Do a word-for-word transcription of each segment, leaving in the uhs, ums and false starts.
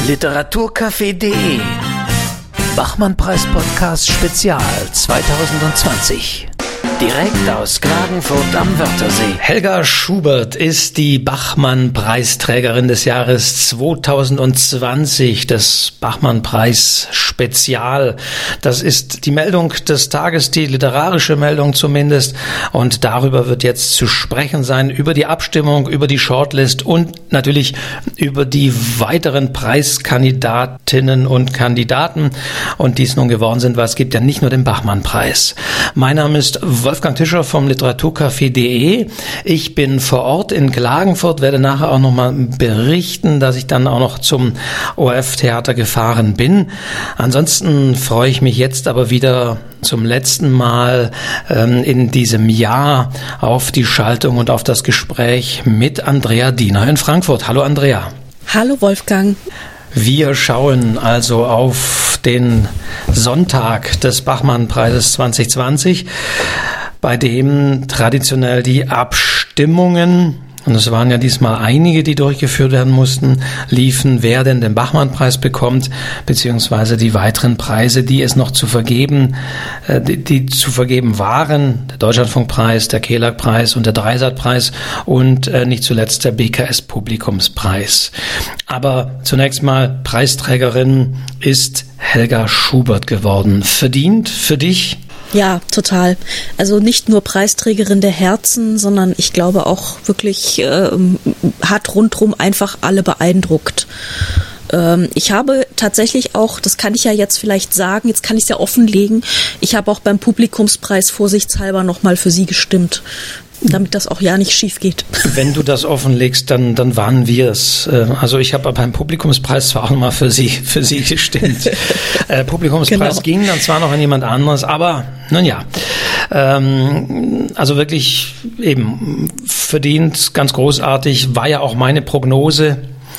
literaturcafé punkt de Bachmann-Preis-Podcast Spezial zwanzig zwanzig. Direkt aus Klagenfurt am Wörthersee. Helga Schubert ist die Bachmann-Preisträgerin des Jahres zwanzig zwanzig, des Bachmann-Preis Spezial. Das ist die Meldung des Tages, die literarische Meldung zumindest. Und darüber wird jetzt zu sprechen sein, über die Abstimmung, über die Shortlist und natürlich über die weiteren Preiskandidatinnen und Kandidaten. Und die es nun geworden sind, weil es gibt ja nicht nur den Bachmann-Preis. Mein Name ist Wolfgang Tischer vom literaturcafé punkt de. Ich bin vor Ort in Klagenfurt, werde nachher auch nochmal berichten, dass ich dann auch noch zum O R F-Theater gefahren bin. Ansonsten freue ich mich jetzt aber wieder zum letzten Mal ähm, in diesem Jahr auf die Schaltung und auf das Gespräch mit Andrea Diener in Frankfurt. Hallo Andrea. Hallo Wolfgang. Wir schauen also auf den Sonntag des Bachmann-Preises zwanzig zwanzig, bei dem traditionell die Abstimmungen, und es waren ja diesmal einige, die durchgeführt werden mussten, liefen, wer denn den Bachmann-Preis bekommt, beziehungsweise die weiteren Preise, die es noch zu vergeben, äh, die, die zu vergeben waren, der Deutschlandfunkpreis, der Kelag-Preis und der Dreisat-Preis und äh, nicht zuletzt der B K S-Publikumspreis. Aber zunächst mal, Preisträgerin ist Helga Schubert geworden. Verdient für dich? Ja, total. Also nicht nur Preisträgerin der Herzen, sondern ich glaube auch wirklich äh, hat rundherum einfach alle beeindruckt. Ähm, ich habe tatsächlich auch, das kann ich ja jetzt vielleicht sagen, jetzt kann ich es ja offenlegen, ich habe auch beim Publikumspreis vorsichtshalber nochmal für sie gestimmt, damit das auch ja nicht schief geht. Wenn du das offenlegst, dann, dann waren wir es. Also ich habe beim Publikumspreis zwar auch nochmal für sie, für sie gestimmt. äh, Publikumspreis genau. Ging dann zwar noch an jemand anderes, aber nun ja. Ähm, also wirklich eben verdient, ganz großartig, war ja auch meine Prognose,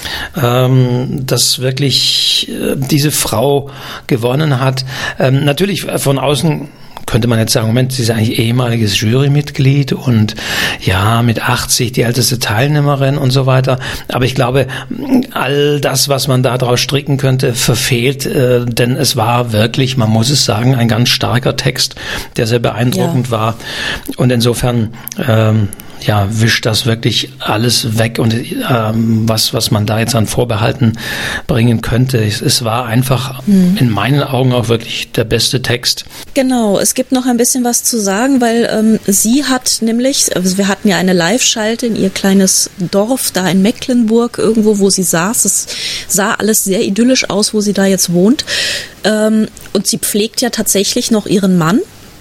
ähm, dass wirklich äh, diese Frau gewonnen hat. Ähm, natürlich von außen könnte man jetzt sagen, Moment, sie ist eigentlich ehemaliges Jurymitglied und ja, mit achtzig die älteste Teilnehmerin und so weiter. Aber ich glaube, all das, was man da draus stricken könnte, verfehlt, äh, denn es war wirklich, man muss es sagen, ein ganz starker Text, der sehr beeindruckend ja. war. Und insofern, ähm, ja, wischt das wirklich alles weg und ähm, was was man da jetzt an Vorbehalten bringen könnte. Es, es war einfach hm. in meinen Augen auch wirklich der beste Text. Genau, es gibt noch ein bisschen was zu sagen, weil ähm, sie hat nämlich, also wir hatten ja eine Live-Schalte in ihr kleines Dorf da in Mecklenburg, irgendwo, wo sie saß. Es sah alles sehr idyllisch aus, wo sie da jetzt wohnt. Ähm, und sie pflegt ja tatsächlich noch ihren Mann.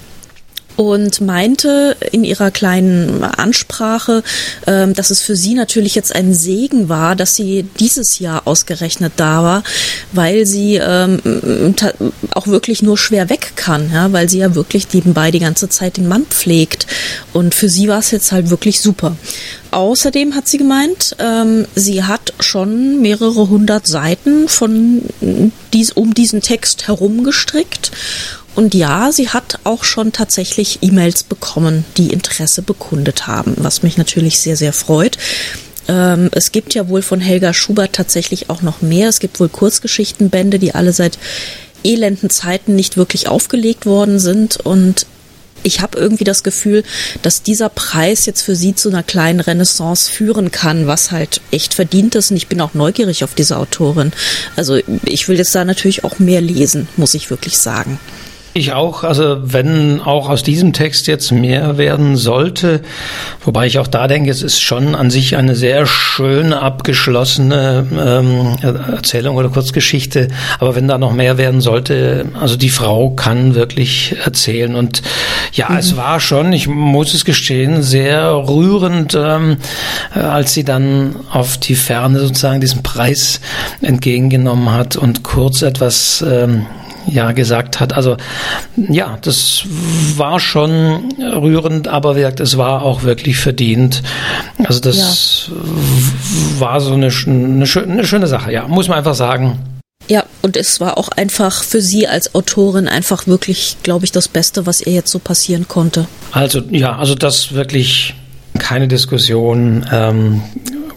Und meinte in ihrer kleinen Ansprache, ähm, dass es für sie natürlich jetzt ein Segen war, dass sie dieses Jahr ausgerechnet da war, weil sie ähm, ta- auch wirklich nur schwer weg kann, ja, weil sie ja wirklich nebenbei die ganze Zeit den Mann pflegt. Und für sie war es jetzt halt wirklich super. Außerdem hat sie gemeint, ähm, sie hat schon mehrere hundert Seiten von dies, um diesen Text herum gestrickt. Und ja, sie hat auch schon tatsächlich E-Mails bekommen, die Interesse bekundet haben, was mich natürlich sehr, sehr freut. Ähm, es gibt ja wohl von Helga Schubert tatsächlich auch noch mehr. Es gibt wohl Kurzgeschichtenbände, die alle seit elenden Zeiten nicht wirklich aufgelegt worden sind. Und ich habe irgendwie das Gefühl, dass dieser Preis jetzt für sie zu einer kleinen Renaissance führen kann, was halt echt verdient ist. Und ich bin auch neugierig auf diese Autorin. Also ich will jetzt da natürlich auch mehr lesen, muss ich wirklich sagen. Ich auch, also wenn auch aus diesem Text jetzt mehr werden sollte, wobei ich auch da denke, es ist schon an sich eine sehr schöne, abgeschlossene ähm, Erzählung oder Kurzgeschichte, aber wenn da noch mehr werden sollte, also die Frau kann wirklich erzählen und ja, mhm. es war schon, ich muss es gestehen, sehr rührend, ähm, als sie dann auf die Ferne sozusagen diesen Preis entgegengenommen hat und kurz etwas ähm, ja gesagt hat. Also ja, das war schon rührend, aber es war auch wirklich verdient. Also das ja. war so eine, eine, eine schöne Sache, ja, muss man einfach sagen. Ja, und es war auch einfach für sie als Autorin einfach wirklich, glaube ich, das Beste, was ihr jetzt so passieren konnte. Also ja, also das wirklich keine Diskussion. Ähm,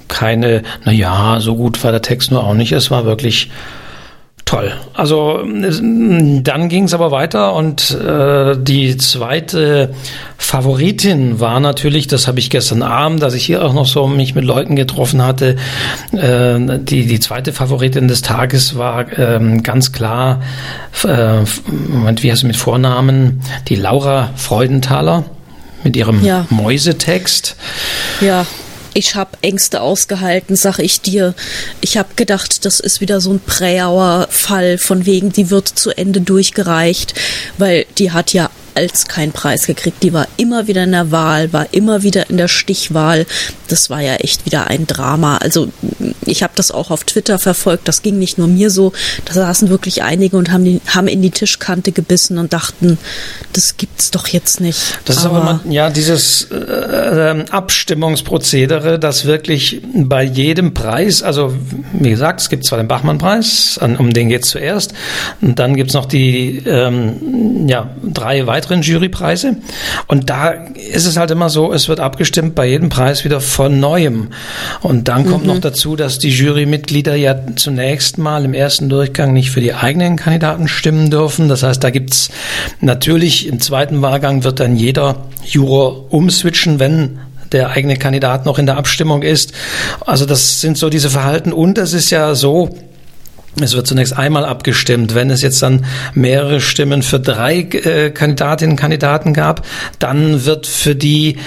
keine, naja, so gut war der Text nur auch nicht. Es war wirklich toll. Also dann ging es aber weiter und äh, die zweite Favoritin war natürlich, das habe ich gestern Abend, als ich hier auch noch so mich mit Leuten getroffen hatte, äh, die die zweite Favoritin des Tages war äh, ganz klar, äh, Moment, wie heißt sie mit Vornamen, die Laura Freudenthaler mit ihrem ja. Mäusetext. Ja. Ich habe Ängste ausgehalten, sag ich dir. Ich habe gedacht, das ist wieder so ein Präauer-Fall, von wegen, die wird zu Ende durchgereicht, weil die hat ja als keinen Preis gekriegt. Die war immer wieder in der Wahl, war immer wieder in der Stichwahl. Das war ja echt wieder ein Drama. Also ich habe das auch auf Twitter verfolgt. Das ging nicht nur mir so. Da saßen wirklich einige und haben, die, haben in die Tischkante gebissen und dachten, das gibt's doch jetzt nicht. Das aber ist aber mal, ja dieses äh, Abstimmungsprozedere, das wirklich bei jedem Preis, also wie gesagt, es gibt zwar den Bachmann-Preis, um den geht's zuerst, und dann gibt's noch die ähm, ja drei weitere Jurypreise. Und da ist es halt immer so, es wird abgestimmt bei jedem Preis wieder von Neuem. Und dann kommt mhm. noch dazu, dass die Jurymitglieder ja zunächst mal im ersten Durchgang nicht für die eigenen Kandidaten stimmen dürfen. Das heißt, da gibt's natürlich im zweiten Wahlgang wird dann jeder Juror umswitchen, wenn der eigene Kandidat noch in der Abstimmung ist. Also das sind so diese Verhalten. Und es ist ja so, es wird zunächst einmal abgestimmt. Wenn es jetzt dann mehrere Stimmen für drei äh, Kandidatinnen und Kandidaten gab, dann wird für die,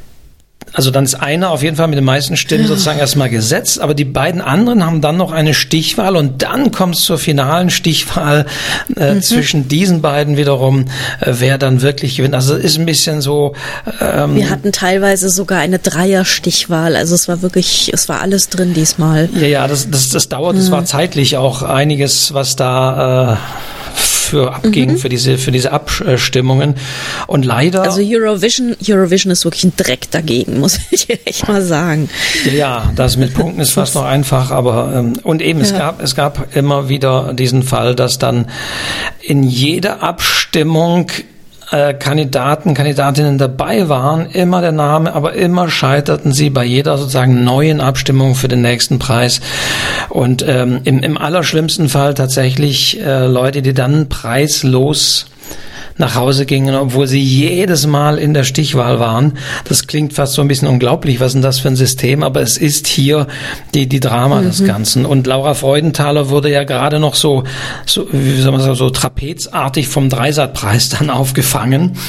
also dann ist einer auf jeden Fall mit den meisten Stimmen ja. sozusagen erstmal gesetzt, aber die beiden anderen haben dann noch eine Stichwahl und dann kommt es zur finalen Stichwahl äh, mhm. zwischen diesen beiden wiederum, äh, wer dann wirklich gewinnt. Also es ist ein bisschen so. Ähm, Wir hatten teilweise sogar eine Dreier-Stichwahl, also es war wirklich, es war alles drin diesmal. Ja, ja, das, das, das dauert, es mhm. war zeitlich auch einiges, was da äh, für abging, mhm. für diese, für diese Abstimmungen. Und leider. Also Eurovision, Eurovision ist wirklich ein Dreck dagegen, muss ich echt mal sagen. Ja, das mit Punkten ist fast noch einfach, aber, ähm, und eben, ja. es gab, es gab immer wieder diesen Fall, dass dann in jeder Abstimmung Äh, Kandidaten, Kandidatinnen dabei waren, immer der Name, aber immer scheiterten sie bei jeder sozusagen neuen Abstimmung für den nächsten Preis. Und ähm, im, im allerschlimmsten Fall tatsächlich äh, Leute, die dann preislos nach Hause gingen, obwohl sie jedes Mal in der Stichwahl waren. Das klingt fast so ein bisschen unglaublich, was ist denn das für ein System, aber es ist hier die, die Drama mhm. des Ganzen. Und Laura Freudenthaler wurde ja gerade noch so, so, wie soll man sagen, so trapezartig vom Dreisat-Preis dann aufgefangen.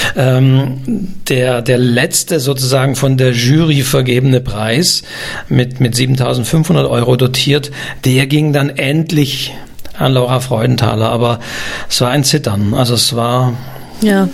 Ähm, der, der letzte sozusagen von der Jury vergebene Preis mit, mit siebentausendfünfhundert Euro dotiert, der ging dann endlich an Laura Freudenthaler, aber es war ein Zittern. Also es war... Ja,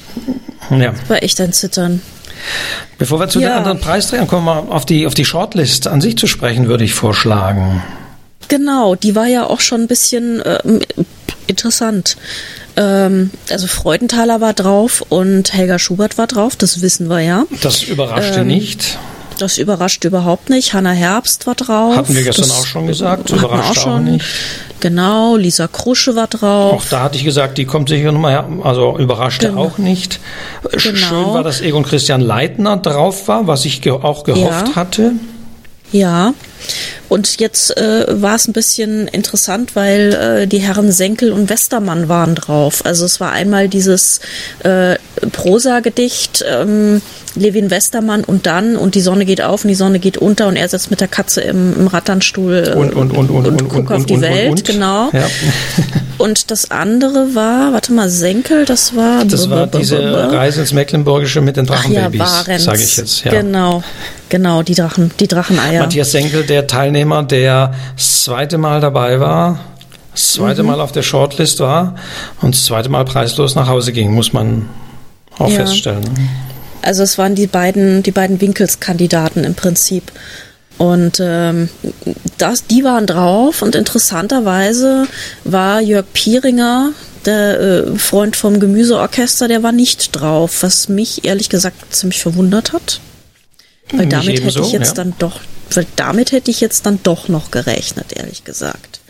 ja. es war echt ein Zittern. Bevor wir zu ja. den anderen Preisträgern kommen, mal auf die, auf die Shortlist an sich zu sprechen, würde ich vorschlagen. Genau, die war ja auch schon ein bisschen äh, interessant. Ähm, also Freudenthaler war drauf und Helga Schubert war drauf, das wissen wir ja. Das überraschte ähm, nicht. Das überrascht überhaupt nicht. Hannah Herbst war drauf. Hatten wir gestern das auch schon gesagt. Das überrascht auch, auch nicht. Genau, Lisa Krusche war drauf. Auch da hatte ich gesagt, die kommt sicher nochmal her. Also überraschte genau. auch nicht. Genau. Schön war, dass Egon Christian Leitner drauf war, was ich ge- auch gehofft ja. hatte. Ja, und jetzt äh, war es ein bisschen interessant, weil äh, die Herren Senkel und Westermann waren drauf. Also es war einmal dieses äh, Prosa-Gedicht, ähm, Levin Westermann und dann und die Sonne geht auf und die Sonne geht unter und er sitzt mit der Katze im, im Ratternstuhl äh, und, und, und, und, und, und guckt auf und, die und, Welt, und, und. genau. Ja. Und das andere war, warte mal, Senkel, das war... Das war diese Reise ins Mecklenburgische mit den Drachenbabys, ja, sage ich jetzt. Ja. Genau, genau, die Drachen, die Dracheneier. Matthias Senkel, der Teilnehmer, der das zweite Mal dabei war, das zweite mhm. Mal auf der Shortlist war und das zweite Mal preislos nach Hause ging, muss man auch ja. feststellen. Also es waren die beiden, die beiden Winkelskandidaten im Prinzip. Und ähm, das, die waren drauf und interessanterweise war Jörg Pieringer, der äh, Freund vom Gemüseorchester, der war nicht drauf, was mich ehrlich gesagt ziemlich verwundert hat. Weil damit hätte ich jetzt ja. dann doch, weil damit hätte ich jetzt dann doch noch gerechnet, ehrlich gesagt.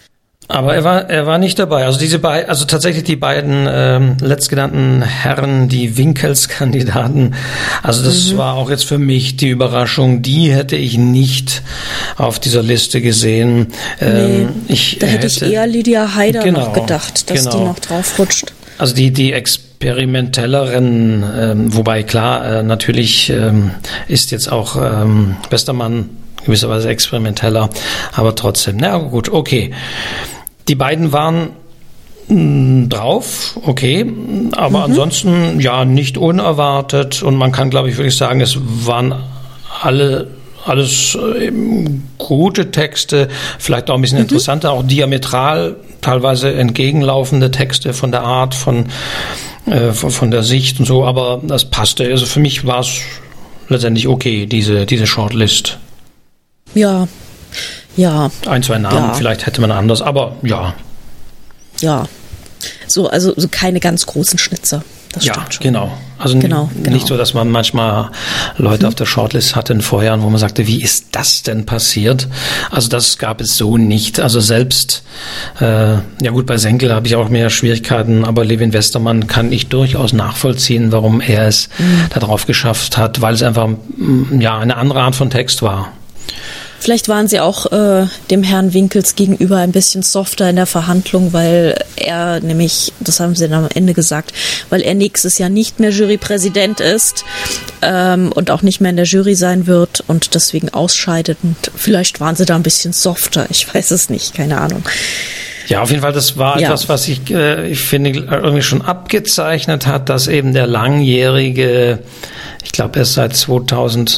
Aber er war, er war nicht dabei. Also diese beiden, also tatsächlich die beiden ähm, letztgenannten Herren, die Winkels-Kandidaten. Also das mhm. war auch jetzt für mich die Überraschung. Die hätte ich nicht auf dieser Liste gesehen. Nee, ähm, ich da hätte, hätte ich eher Lydia Heider genau, noch gedacht, dass genau. die noch drauf rutscht. Also die die experimentelleren, ähm, wobei klar äh, natürlich ähm, ist jetzt auch ähm, Westermann gewisserweise experimenteller, aber trotzdem. Na gut, okay. Die beiden waren mh, drauf, okay, aber mhm. ansonsten ja nicht unerwartet und man kann, glaube ich, wirklich sagen, es waren alle alles äh, gute Texte, vielleicht auch ein bisschen mhm. interessanter, auch diametral teilweise entgegenlaufende Texte von der Art, von äh, von, von der Sicht und so, aber das passte. Also für mich war es letztendlich okay, diese diese Shortlist. Ja. Ja. Ein, zwei Namen, ja. vielleicht hätte man anders, aber ja. Ja. So, also so keine ganz großen Schnitzer. Das ja, stimmt schon. genau. Also genau, n- genau. nicht so, dass man manchmal Leute mhm. auf der Shortlist hatte in Vorjahren, wo man sagte, wie ist das denn passiert? Also das gab es so nicht. Also selbst, äh, ja gut, bei Senkel habe ich auch mehr Schwierigkeiten, aber Levin Westermann kann ich durchaus nachvollziehen, warum er es mhm. darauf geschafft hat, weil es einfach ja eine andere Art von Text war. Vielleicht waren sie auch äh, dem Herrn Winkels gegenüber ein bisschen softer in der Verhandlung, weil er nämlich, das haben sie dann am Ende gesagt, weil er nächstes Jahr nicht mehr Jurypräsident ist ähm, und auch nicht mehr in der Jury sein wird und deswegen ausscheidet. Und vielleicht waren sie da ein bisschen softer, ich weiß es nicht, keine Ahnung. Ja, auf jeden Fall, das war ja. etwas, was ich, äh, ich finde, irgendwie schon abgezeichnet hat, dass eben der langjährige, ich glaube erst seit zweitausend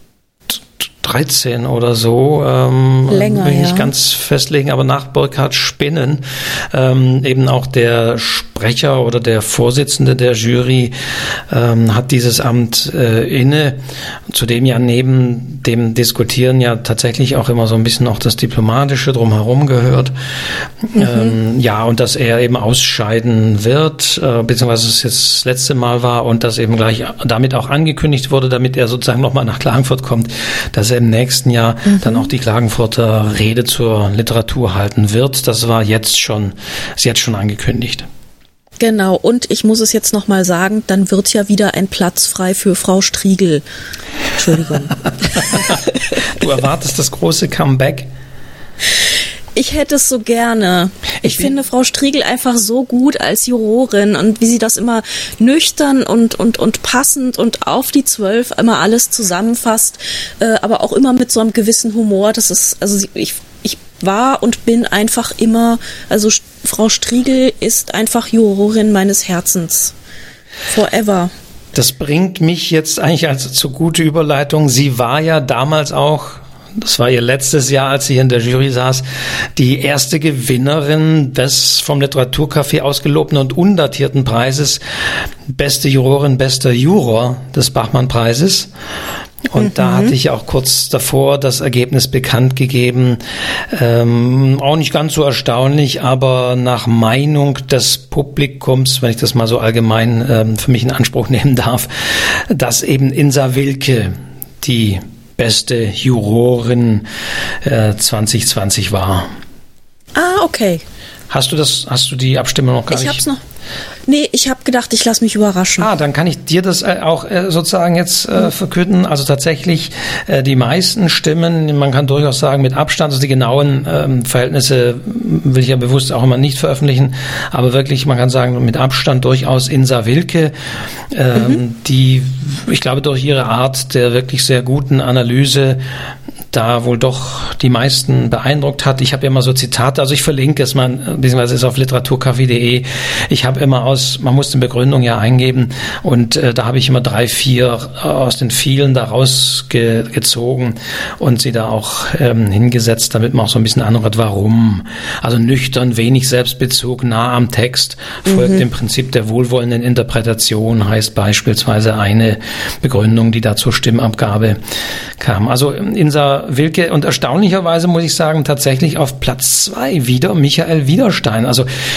dreizehn oder so, ähm, Länger, will ich ja. nicht ganz festlegen, aber nach Burkhard Spinnen ähm, eben auch der Sprecher oder der Vorsitzende der Jury ähm, hat dieses Amt äh, inne, zudem ja neben dem Diskutieren ja tatsächlich auch immer so ein bisschen auch das Diplomatische drumherum gehört. Mhm. Ähm, ja, und dass er eben ausscheiden wird, äh, beziehungsweise es jetzt das letzte Mal war und das eben gleich damit auch angekündigt wurde, damit er sozusagen nochmal nach Klagenfurt kommt, dass er im nächsten Jahr mhm. dann auch die Klagenfurter Rede zur Literatur halten wird. Das war jetzt schon, ist jetzt schon angekündigt. Genau, und ich muss es jetzt nochmal sagen, dann wird ja wieder ein Platz frei für Frau Striegel. Entschuldigung. Du erwartest das große Comeback? Ich hätte es so gerne. Ich, ich finde Frau Striegel einfach so gut als Jurorin und wie sie das immer nüchtern und und und passend und auf die Zwölf immer alles zusammenfasst, äh, aber auch immer mit so einem gewissen Humor. Das ist, also ich ich war und bin einfach immer, also Frau Striegel ist einfach Jurorin meines Herzens. Forever. Das bringt mich jetzt eigentlich als zur gute Überleitung. Sie war ja damals auch, das war ihr letztes Jahr, als sie in der Jury saß, die erste Gewinnerin des vom Literaturcafé ausgelobten und undatierten Preises Beste Jurorin, bester Juror des Bachmann-Preises. Und mhm. da hatte ich auch kurz davor das Ergebnis bekannt gegeben. Ähm, auch nicht ganz so erstaunlich, aber nach Meinung des Publikums, wenn ich das mal so allgemein ähm, für mich in Anspruch nehmen darf, dass eben Insa Wilke die beste Jurorin äh, zwanzig zwanzig war. Ah, okay. Hast du das, hast du die Abstimmung noch gar ich nicht? Ich hab's noch. Nee, ich habe gedacht, ich lasse mich überraschen. Ah, dann kann ich dir das auch sozusagen jetzt äh, verkünden. Also tatsächlich äh, die meisten Stimmen, man kann durchaus sagen mit Abstand, also die genauen ähm, Verhältnisse will ich ja bewusst auch immer nicht veröffentlichen, aber wirklich, man kann sagen mit Abstand durchaus Insa Wilke, ähm, mhm. die, ich glaube durch ihre Art der wirklich sehr guten Analyse da wohl doch die meisten beeindruckt hat. Ich habe immer so Zitate, also ich verlinke es mal, beziehungsweise ist auf literaturcafé punkt de. Ich habe immer aus, man muss die Begründung ja eingeben und äh, da habe ich immer drei, vier aus den vielen da rausgezogen und sie da auch ähm, hingesetzt, damit man auch so ein bisschen anhört, warum. Also nüchtern, wenig Selbstbezug, nah am Text, folgt mhm. dem Prinzip der wohlwollenden Interpretation, heißt beispielsweise eine Begründung, die da zur Stimmabgabe kam. Also Insa Wilke und erstaunlicherweise muss ich sagen, tatsächlich auf Platz zwei wieder Michael Widerstein. Also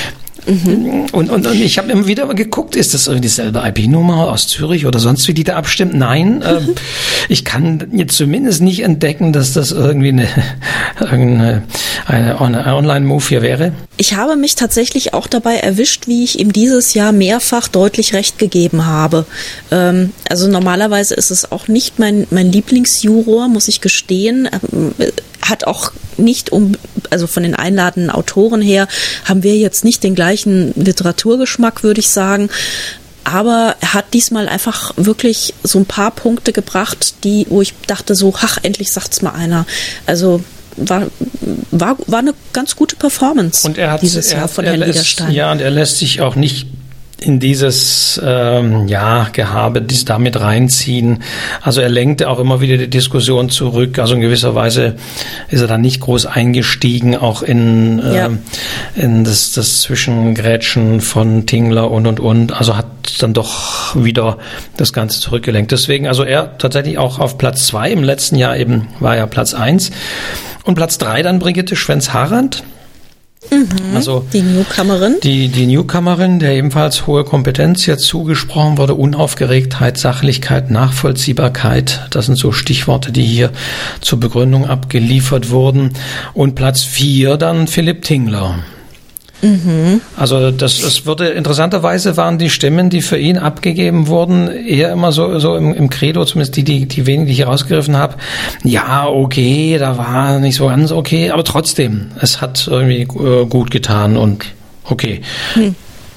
Mhm. Und, und, und ich habe immer wieder geguckt, ist das irgendwie dieselbe I P-Nummer aus Zürich oder sonst wie, die da abstimmt? Nein, äh, ich kann jetzt zumindest nicht entdecken, dass das irgendwie eine, eine, eine, eine Online-Move hier wäre. Ich habe mich tatsächlich auch dabei erwischt, wie ich ihm dieses Jahr mehrfach deutlich recht gegeben habe. Ähm, also normalerweise ist es auch nicht mein, mein Lieblingsjuror, muss ich gestehen. Ähm, hat auch nicht um, also von den einladenden Autoren her, haben wir jetzt nicht den gleichen Literaturgeschmack, würde ich sagen. Aber er hat diesmal einfach wirklich so ein paar Punkte gebracht, die, wo ich dachte so, ach, endlich sagt's mal einer. Also war, war, war eine ganz gute Performance und er hat, dieses er Jahr hat, von er Herrn lässt, Widerstein. Ja, und er lässt sich auch nicht in dieses ähm, ja Gehabe, dies damit reinziehen. Also er lenkte auch immer wieder die Diskussion zurück. Also in gewisser Weise ist er dann nicht groß eingestiegen, auch in äh, ja. in das, das Zwischengrätschen von Tingler und und und. Also hat dann doch wieder das Ganze zurückgelenkt. Deswegen, also er tatsächlich auch auf Platz zwei. Im letzten Jahr eben war er Platz eins. Und Platz drei dann Brigitte Schwenz-Harand. Mhm, also die Newcomerin. Die, die Newcomerin, der ebenfalls hohe Kompetenz jetzt zugesprochen wurde, Unaufgeregtheit, Sachlichkeit, Nachvollziehbarkeit, das sind so Stichworte, die hier zur Begründung abgeliefert wurden. Und Platz vier dann Philipp Tingler. Mhm. Also das, es wurde interessanterweise waren die Stimmen, die für ihn abgegeben wurden, eher immer so so im, im Credo, zumindest die die die wenigen, die ich herausgegriffen habe. Ja, okay, da war nicht so ganz okay, aber trotzdem, es hat irgendwie äh, gut getan und okay. Hm.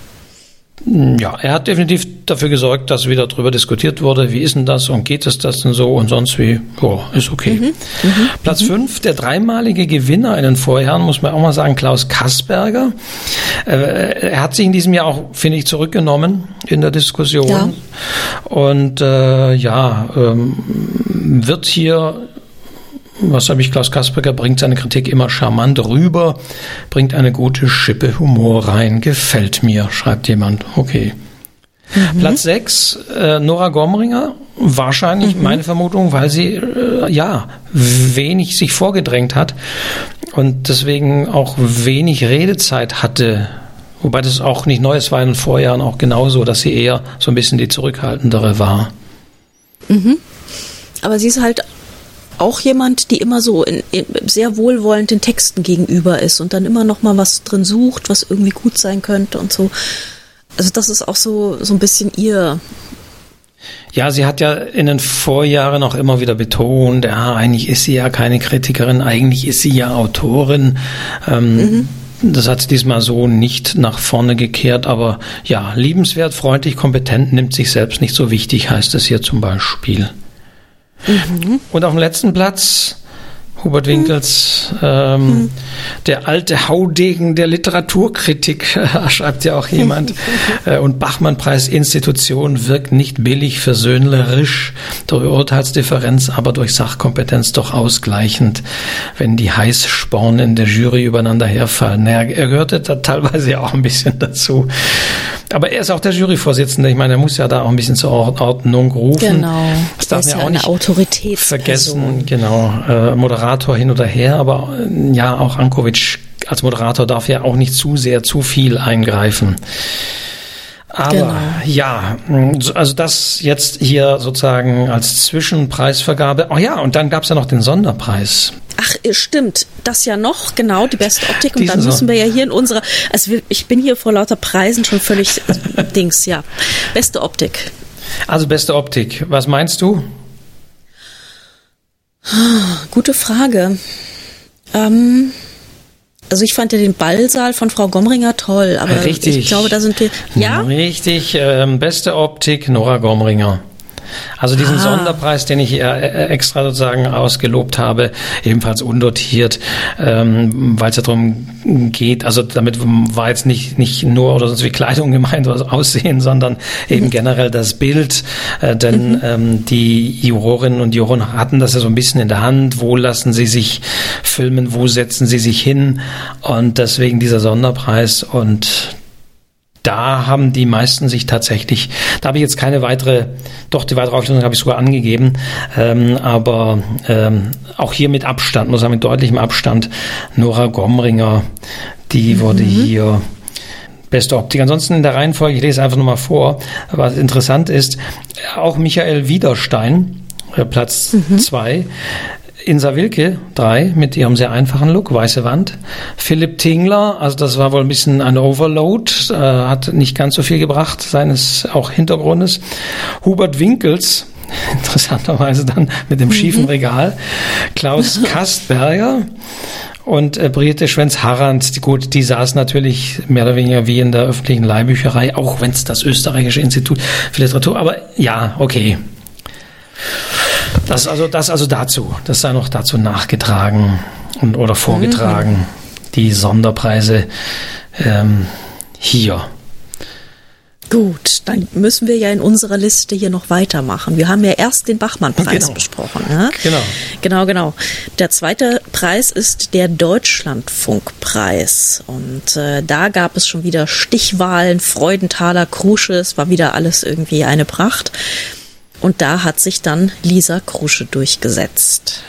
Ja, er hat definitiv dafür gesorgt, dass wieder drüber diskutiert wurde, wie ist denn das und geht es das denn so und sonst wie, ja, ist okay. Mhm, mh, Platz fünf, der dreimalige Gewinner in den Vorjahren, muss man auch mal sagen, Klaus Kasperger. Äh, er hat sich in diesem Jahr auch, finde ich, zurückgenommen in der Diskussion. Ja. Und äh, ja, ähm, wird hier... Was habe ich? Klaus Kasperger bringt seine Kritik immer charmant rüber, bringt eine gute Schippe Humor rein, gefällt mir, schreibt jemand. Okay. Mhm. Platz sechs, äh, Nora Gomringer, wahrscheinlich mhm. meine Vermutung, weil sie äh, ja wenig sich vorgedrängt hat und deswegen auch wenig Redezeit hatte. Wobei das auch nicht Neues war in den Vorjahren auch genauso, dass sie eher so ein bisschen die zurückhaltendere war. Mhm. Aber sie ist halt auch jemand, die immer so in, in, sehr wohlwollend den Texten gegenüber ist und dann immer noch mal was drin sucht, was irgendwie gut sein könnte und so. Also das ist auch so so ein bisschen ihr. Ja, sie hat ja in den Vorjahren auch immer wieder betont, ja, eigentlich ist sie ja keine Kritikerin, eigentlich ist sie ja Autorin. Ähm, mhm. Das hat sie diesmal so nicht nach vorne gekehrt, aber ja, liebenswert, freundlich, kompetent, nimmt sich selbst nicht so wichtig, heißt es hier zum Beispiel. Mhm. Und auf dem letzten Platz Hubert Winkels, ähm, mhm. der alte Haudegen der Literaturkritik, schreibt ja auch jemand. Und Bachmann-Preis-Institution wirkt nicht billig versöhnlerisch, durch Urteilsdifferenz, aber durch Sachkompetenz doch ausgleichend, wenn die Heißsporn in der Jury übereinander herfallen. Naja, er gehörte da teilweise ja auch ein bisschen dazu. Aber er ist auch der Juryvorsitzende. Ich meine, er muss ja da auch ein bisschen zur Ordnung rufen. Genau. Das darf man ja auch nicht Autoritätsperson. vergessen. Genau. Äh, Moderator hin oder her, aber äh, ja, auch Ankovic als Moderator darf ja auch nicht zu sehr, zu viel eingreifen. Aber genau. ja, also das jetzt hier sozusagen als Zwischenpreisvergabe. Oh ja, und dann gab es ja noch den Sonderpreis. Ach, stimmt, das ja noch, genau, die beste Optik. Und Diesen dann müssen so. wir ja hier in unserer, also ich bin hier vor lauter Preisen schon völlig Dings, ja. Beste Optik. Also beste Optik, was meinst du? Gute Frage. Ähm... Also ich fand ja den Ballsaal von Frau Gomringer toll, aber Richtig. ich glaube, da sind wir, ja? Richtig, ähm, beste Optik, Nora Gomringer. Also diesen ah. Sonderpreis, den ich äh, extra sozusagen ausgelobt habe, ebenfalls undotiert, ähm, weil es ja darum geht, also damit war jetzt nicht nicht nur oder sonst wie Kleidung gemeint oder Aussehen, sondern eben mhm. generell das Bild, äh, denn mhm. ähm, die Jurorinnen und Juroren hatten das ja so ein bisschen in der Hand, wo lassen sie sich filmen, wo setzen sie sich hin und deswegen dieser Sonderpreis und da haben die meisten sich tatsächlich, da habe ich jetzt keine weitere, doch die weitere Aufstellung habe ich sogar angegeben, ähm, aber ähm, auch hier mit Abstand, muss sagen mit deutlichem Abstand, Nora Gomringer, die mhm. wurde hier beste Optik. Ansonsten in der Reihenfolge, ich lese einfach nochmal vor, was interessant ist, auch Michael Widerstein, Platz zwei, mhm. Insa Wilke, drei, mit ihrem sehr einfachen Look, weiße Wand. Philipp Tingler, also das war wohl ein bisschen ein Overload, äh, hat nicht ganz so viel gebracht, seines auch Hintergrundes. Hubert Winkels, interessanterweise dann mit dem schiefen Regal. Klaus Kastberger und äh, Brigitte Schwenz-Harrand. Gut, die saß natürlich mehr oder weniger wie in der öffentlichen Leihbücherei, auch wenn es das Österreichische Institut für Literatur, aber ja, okay. Das also, das also dazu, das sei noch dazu nachgetragen und, oder vorgetragen, mhm. die Sonderpreise ähm, hier. Gut, dann müssen wir ja in unserer Liste hier noch weitermachen. Wir haben ja erst den Bachmann-Preis genau. besprochen. Ne? Genau. Genau, genau. Der zweite Preis ist der Deutschlandfunkpreis. Und äh, da gab es schon wieder Stichwahlen, Freudenthaler, Krusche. Es war wieder alles irgendwie eine Pracht. Und da hat sich dann Lisa Krusche durchgesetzt.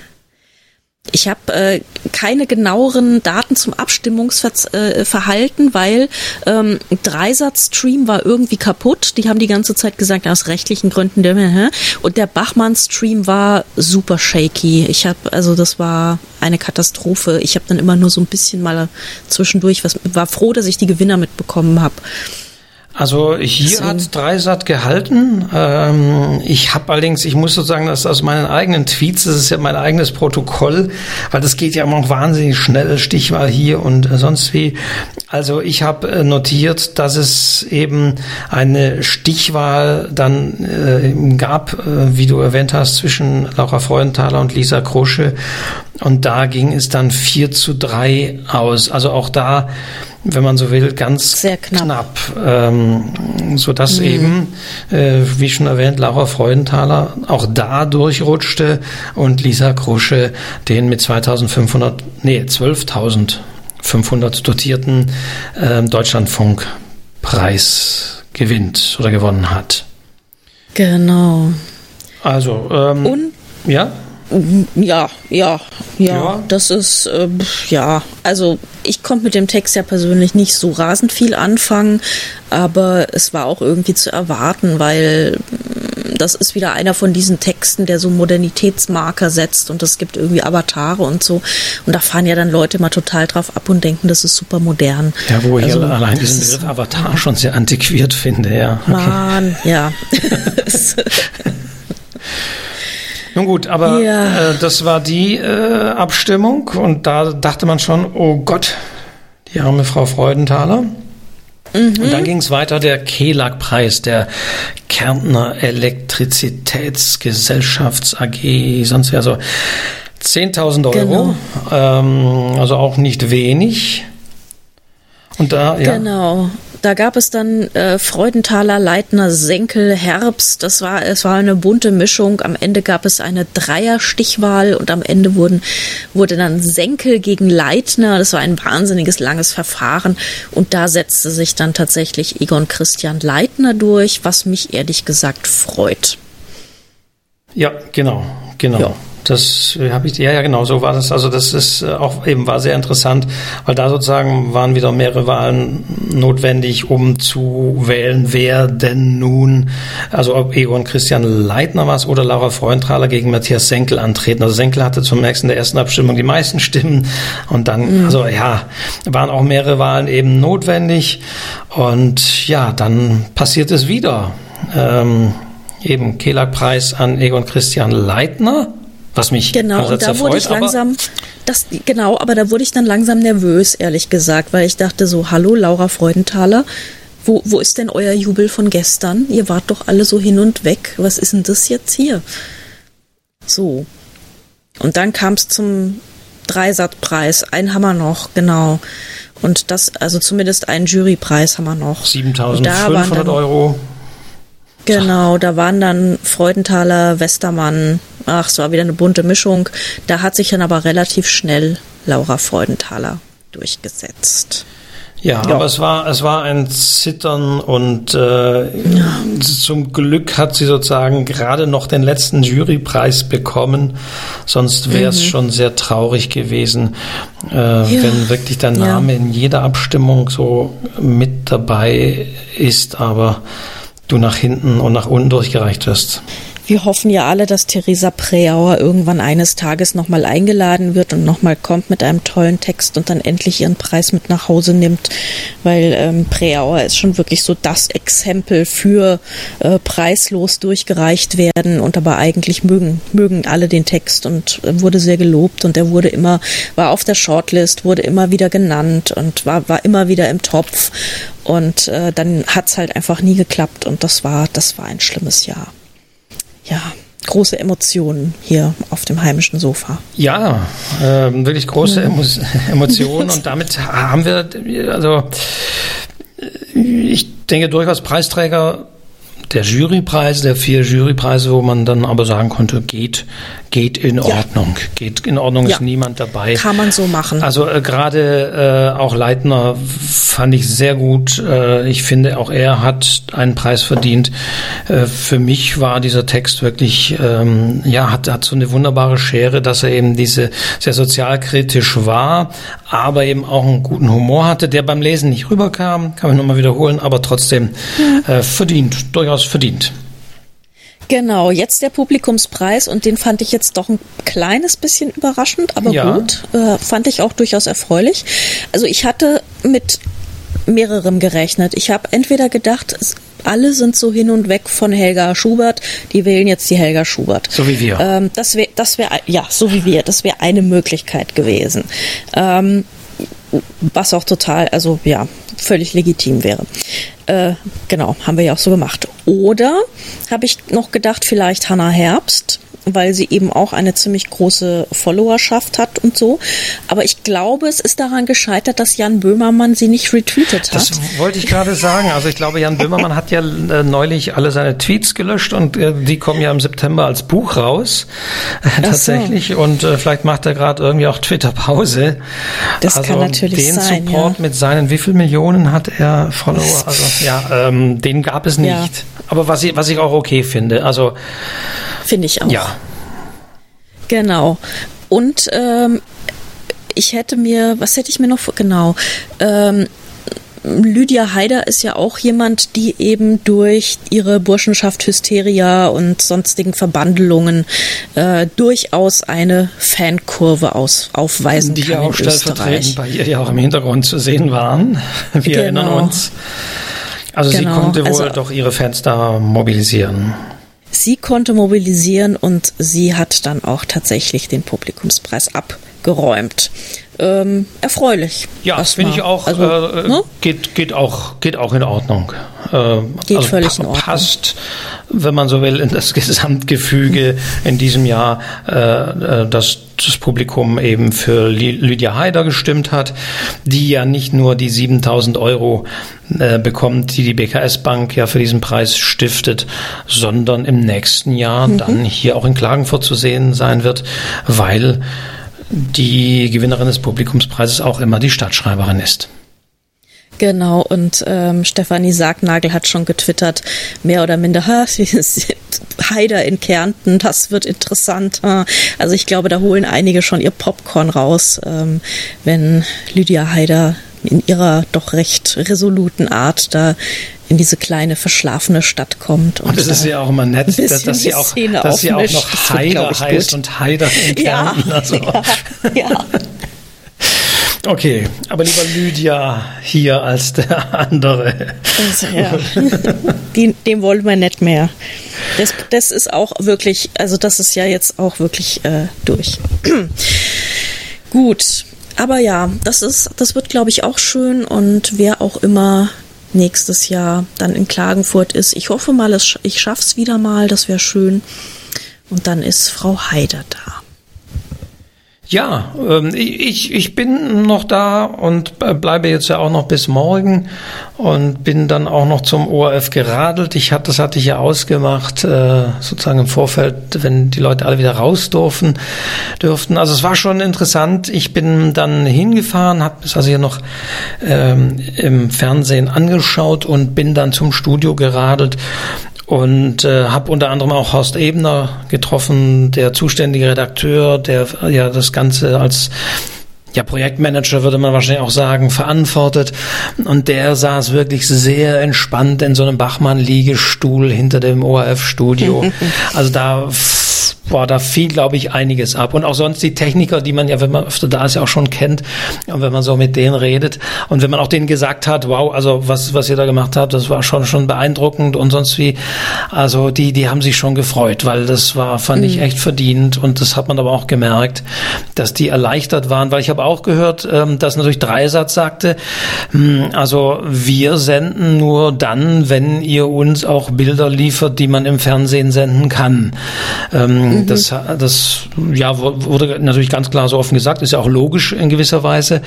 Ich habe äh, keine genaueren Daten zum Abstimmungsverhalten, äh, weil ähm, Dreisat-Stream war irgendwie kaputt. Die haben die ganze Zeit gesagt, aus rechtlichen Gründen. Und der Bachmann-Stream war super shaky. Ich habe, also das war eine Katastrophe. Ich habe dann immer nur so ein bisschen mal zwischendurch was, war froh, dass ich die Gewinner mitbekommen habe. Also hier so. hat Dreisat gehalten. Ähm, ich habe allerdings, ich muss sozusagen das aus meinen eigenen Tweets, das ist ja mein eigenes Protokoll, weil das geht ja immer noch wahnsinnig schnell, Stichwahl hier und äh, sonst wie. Also ich habe äh, notiert, dass es eben eine Stichwahl dann äh, gab, äh, wie du erwähnt hast, zwischen Laura Freudenthaler und Lisa Krusche. Und da ging es dann vier zu drei aus. Also auch da, wenn man so will, ganz sehr knapp, knapp ähm, sodass mhm. eben, äh, wie schon erwähnt, Laura Freudenthaler auch da durchrutschte und Lisa Krusche den mit zweitausendfünfhundert, nee, zwölftausendfünfhundert dotierten äh, Deutschlandfunkpreis gewinnt oder gewonnen hat. Genau. Also, ähm, und ja? Ja, ja, ja, ja, das ist, äh, ja, also ich konnte mit dem Text ja persönlich nicht so rasend viel anfangen, aber es war auch irgendwie zu erwarten, weil das ist wieder einer von diesen Texten, der so Modernitätsmarker setzt und es gibt irgendwie Avatare und so und da fahren ja dann Leute mal total drauf ab und denken, das ist super modern. Ja, wo ich also, allein diesen Begriff Avatar schon sehr antiquiert finde, ja. Mann, ja. Nun gut, aber ja. äh, das war die äh, Abstimmung und da dachte man schon, oh Gott, die arme Frau Freudenthaler. Mhm. Und dann ging es weiter, der Kelag-Preis, der Kärntner Elektrizitätsgesellschafts A G, sonst ja so zehntausend Euro, genau. ähm, also auch nicht wenig. Und da, ja. Genau. Da gab es dann äh, Freudenthaler, Leitner, Senkel, Herbst. Das war, es war eine bunte Mischung. Am Ende gab es eine Dreier-Stichwahl und am Ende wurden, wurde dann Senkel gegen Leitner. Das war ein wahnsinniges langes Verfahren. Und da setzte sich dann tatsächlich Egon Christian Leitner durch, was mich ehrlich gesagt freut. Ja, genau, genau. Ja. Das habe ich, ja, ja, genau, so war das. Also das ist auch eben, war sehr interessant, weil da sozusagen waren wieder mehrere Wahlen notwendig, um zu wählen, wer denn nun, also ob Egon Christian Leitner war es oder Laura Freudenthaler gegen Matthias Senkel antreten. Also Senkel hatte zunächst in der ersten Abstimmung die meisten Stimmen und dann, mhm. also ja, waren auch mehrere Wahlen eben notwendig und ja, dann passiert es wieder. Ähm, eben Kelag-Preis an Egon Christian Leitner. Was mich genau, und da erfreut, wurde ich langsam, das, genau, aber da wurde ich dann langsam nervös, ehrlich gesagt, weil ich dachte so, hallo Laura Freudenthaler, wo, wo ist denn euer Jubel von gestern? Ihr wart doch alle so hin und weg, was ist denn das jetzt hier? So. Und dann kam es zum Dreisat-Preis, einen haben wir noch, genau. Und das, also zumindest einen Jurypreis haben wir noch. siebentausendfünfhundert Euro. Genau, da waren dann Freudenthaler, Westermann, ach, es war wieder eine bunte Mischung. Da hat sich dann aber relativ schnell Laura Freudenthaler durchgesetzt. Ja, ja, aber es war es war ein Zittern und äh, ja. Zum Glück hat sie sozusagen gerade noch den letzten Jurypreis bekommen, sonst wäre es mhm. schon sehr traurig gewesen, äh, ja. wenn wirklich der Name ja. in jeder Abstimmung so mit dabei ist, aber du nach hinten und nach unten durchgereicht wirst. Wir hoffen ja alle, dass Theresa Preauer irgendwann eines Tages nochmal eingeladen wird und nochmal kommt mit einem tollen Text und dann endlich ihren Preis mit nach Hause nimmt, weil ähm, Preauer ist schon wirklich so das Exempel für äh, preislos durchgereicht werden und aber eigentlich mögen, mögen alle den Text und äh, wurde sehr gelobt und er wurde immer, war auf der Shortlist, wurde immer wieder genannt und war, war immer wieder im Topf und äh, dann hat's halt einfach nie geklappt und das war, das war ein schlimmes Jahr. Ja, große Emotionen hier auf dem heimischen Sofa. Ja, äh, wirklich große Emo- Emotionen und damit haben wir, also ich denke durchaus Preisträger der Jurypreis, der vier Jurypreise, wo man dann aber sagen konnte, geht, geht in Ordnung. Ja. Geht in Ordnung, ja. Ist niemand dabei. Kann man so machen. Also äh, gerade äh, auch Leitner fand ich sehr gut. Äh, ich finde, auch er hat einen Preis verdient. Äh, für mich war dieser Text wirklich, ähm, ja, hat, hat so eine wunderbare Schere, dass er eben diese sehr sozialkritisch war, aber eben auch einen guten Humor hatte, der beim Lesen nicht rüberkam, kann man nochmal wiederholen, aber trotzdem äh, verdient, durchaus verdient. Genau, jetzt der Publikumspreis und den fand ich jetzt doch ein kleines bisschen überraschend, aber ja. gut, äh, fand ich auch durchaus erfreulich. Also ich hatte mit mehrerem gerechnet. Ich habe entweder gedacht, es, alle sind so hin und weg von Helga Schubert, die wählen jetzt die Helga Schubert. So wie wir. Ähm, das wäre, das wäre, ja, so wie wir, das wäre eine Möglichkeit gewesen. Ähm, was auch total, also ja, völlig legitim wäre. Äh, genau, haben wir ja auch so gemacht. Oder habe ich noch gedacht, vielleicht Hannah Herbst, weil sie eben auch eine ziemlich große Followerschaft hat und so. Aber ich glaube, es ist daran gescheitert, dass Jan Böhmermann sie nicht retweetet hat. Das wollte ich gerade sagen. Also ich glaube, Jan Böhmermann hat ja äh, neulich alle seine Tweets gelöscht und äh, die kommen ja im September als Buch raus. Äh, tatsächlich. So. Und äh, vielleicht macht er gerade irgendwie auch Twitter-Pause. Das also kann natürlich den sein. Den Support ja. mit seinen, wie viel Millionen hat er Follower? Also ja, ähm, den gab es nicht. Ja. Aber was ich, was ich auch okay finde. Also finde ich auch. Ja. Genau. Und ähm, ich hätte mir, was hätte ich mir noch, genau, ähm, Lydia Heider ist ja auch jemand, die eben durch ihre Burschenschaft Hysteria und sonstigen Verbandelungen äh, durchaus eine Fankurve aus, aufweisen die kann ja auch stellvertretend bei ihr ja auch im Hintergrund zu sehen waren. Wir genau. erinnern uns. Also genau. sie konnte wohl also, doch ihre Fans da mobilisieren. Sie konnte mobilisieren und sie hat dann auch tatsächlich den Publikumspreis abgeräumt. Ähm, erfreulich. Ja, das finde ich auch, also, äh, ne? geht, geht auch, geht auch in Ordnung. Äh, geht also völlig pa- in Ordnung. Passt, wenn man so will, in das Gesamtgefüge in diesem Jahr, äh, dass das Publikum eben für Lydia Heider gestimmt hat, die ja nicht nur die siebentausend Euro äh, bekommt, die die B K S-Bank ja für diesen Preis stiftet, sondern im nächsten Jahr mhm. dann hier auch in Klagenfurt zu sehen sein wird, weil die Gewinnerin des Publikumspreises auch immer die Stadtschreiberin ist. Genau, und ähm, Stefanie Sargnagel hat schon getwittert, mehr oder minder, ha, Heider in Kärnten, das wird interessant. Also ich glaube, da holen einige schon ihr Popcorn raus, ähm, wenn Lydia Heider in ihrer doch recht resoluten Art da in diese kleine verschlafene Stadt kommt. Und es ist ja auch immer nett, dass, dass sie auch, dass sie auch noch Heider heißt und Heider in Kärnten. Ja, also. ja, ja. Okay, aber lieber Lydia hier als der andere. Das, ja. Den, dem wollen wir nicht mehr. Das, das ist auch wirklich, also das ist ja jetzt auch wirklich äh, durch. Gut, aber ja, das ist, das wird, glaube ich, auch schön und wer auch immer nächstes Jahr dann in Klagenfurt ist, ich hoffe mal, ich schaff's wieder mal, das wäre schön. Und dann ist Frau Heider da. Ja, ähm, ich, ich bin noch da und bleibe jetzt ja auch noch bis morgen und bin dann auch noch zum O R F geradelt. Ich hatte, das hatte ich ja ausgemacht, äh, sozusagen im Vorfeld, wenn die Leute alle wieder raus durften, dürften. Also es war schon interessant. Ich bin dann hingefahren, habe es also hier noch ähm, im Fernsehen angeschaut und bin dann zum Studio geradelt. Und äh, habe unter anderem auch Horst Ebner getroffen, der zuständige Redakteur, der ja das Ganze als ja Projektmanager, würde man wahrscheinlich auch sagen, verantwortet. Und der saß wirklich sehr entspannt in so einem Bachmann-Liegestuhl hinter dem O R F-Studio. Also da Boah, da fiel, glaube ich, einiges ab. Und auch sonst die Techniker, die man ja, wenn man öfter da ist, ja auch schon kennt. Und wenn man so mit denen redet. Und wenn man auch denen gesagt hat, wow, also was, was ihr da gemacht habt, das war schon, schon beeindruckend und sonst wie. Also die, die haben sich schon gefreut, weil das war, fand mhm. ich echt verdient. Und das hat man aber auch gemerkt, dass die erleichtert waren, weil ich habe auch gehört, dass natürlich Dreisat sagte, also wir senden nur dann, wenn ihr uns auch Bilder liefert, die man im Fernsehen senden kann. Das, das ja, wurde natürlich ganz klar so offen gesagt, ist ja auch logisch in gewisser Weise.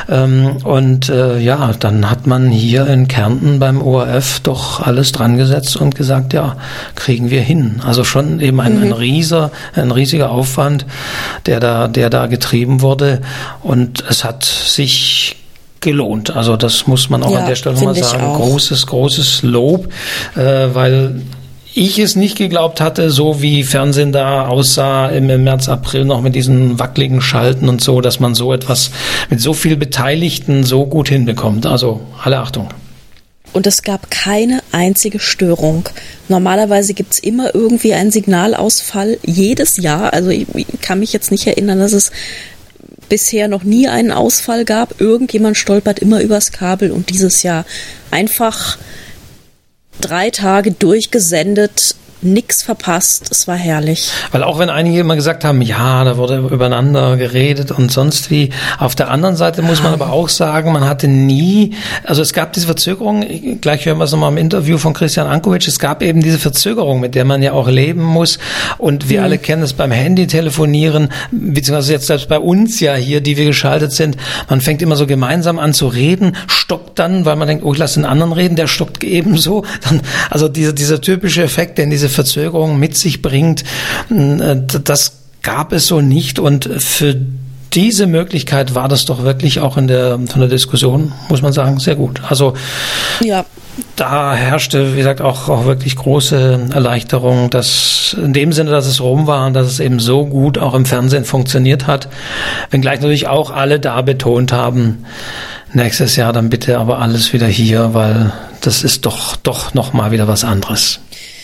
Und äh, ja, dann hat man hier in Kärnten beim O R F doch alles dran gesetzt und gesagt, ja, kriegen wir hin. Also schon eben ein, mhm. ein riesiger, ein riesiger Aufwand, der da, der da getrieben wurde. Und es hat sich gelohnt. Also das muss man auch ja, an der Stelle mal sagen. Großes, großes Lob, äh, weil ich es nicht geglaubt hatte, so wie Fernsehen da aussah im März, April noch mit diesen wackeligen Schalten und so, dass man so etwas mit so viel Beteiligten so gut hinbekommt. Also alle Achtung. Und es gab keine einzige Störung. Normalerweise gibt's immer irgendwie einen Signalausfall jedes Jahr. Also ich kann mich jetzt nicht erinnern, dass es bisher noch nie einen Ausfall gab. Irgendjemand stolpert immer übers Kabel und dieses Jahr einfach drei Tage durchgesendet, nix verpasst, es war herrlich. Weil auch wenn einige immer gesagt haben, ja, da wurde übereinander geredet und sonst wie, auf der anderen Seite muss man aber auch sagen, man hatte nie, also es gab diese Verzögerung, gleich hören wir es nochmal im Interview von Christian Ankovic, es gab eben diese Verzögerung, mit der man ja auch leben muss und wir mhm. alle kennen es beim Handy telefonieren, beziehungsweise jetzt selbst bei uns ja hier, die wir geschaltet sind, man fängt immer so gemeinsam an zu reden, stockt dann, weil man denkt, oh, ich lasse den anderen reden, der stockt ebenso, dann, also dieser, dieser typische Effekt, den diese Verzögerung mit sich bringt, das gab es so nicht und für diese Möglichkeit war das doch wirklich auch in der, von der Diskussion, muss man sagen, sehr gut. Also ja. Da herrschte, wie gesagt, auch, auch wirklich große Erleichterung, dass in dem Sinne, dass es rum war und dass es eben so gut auch im Fernsehen funktioniert hat, wenngleich natürlich auch alle da betont haben, nächstes Jahr dann bitte aber alles wieder hier, weil das ist doch, doch nochmal wieder was anderes.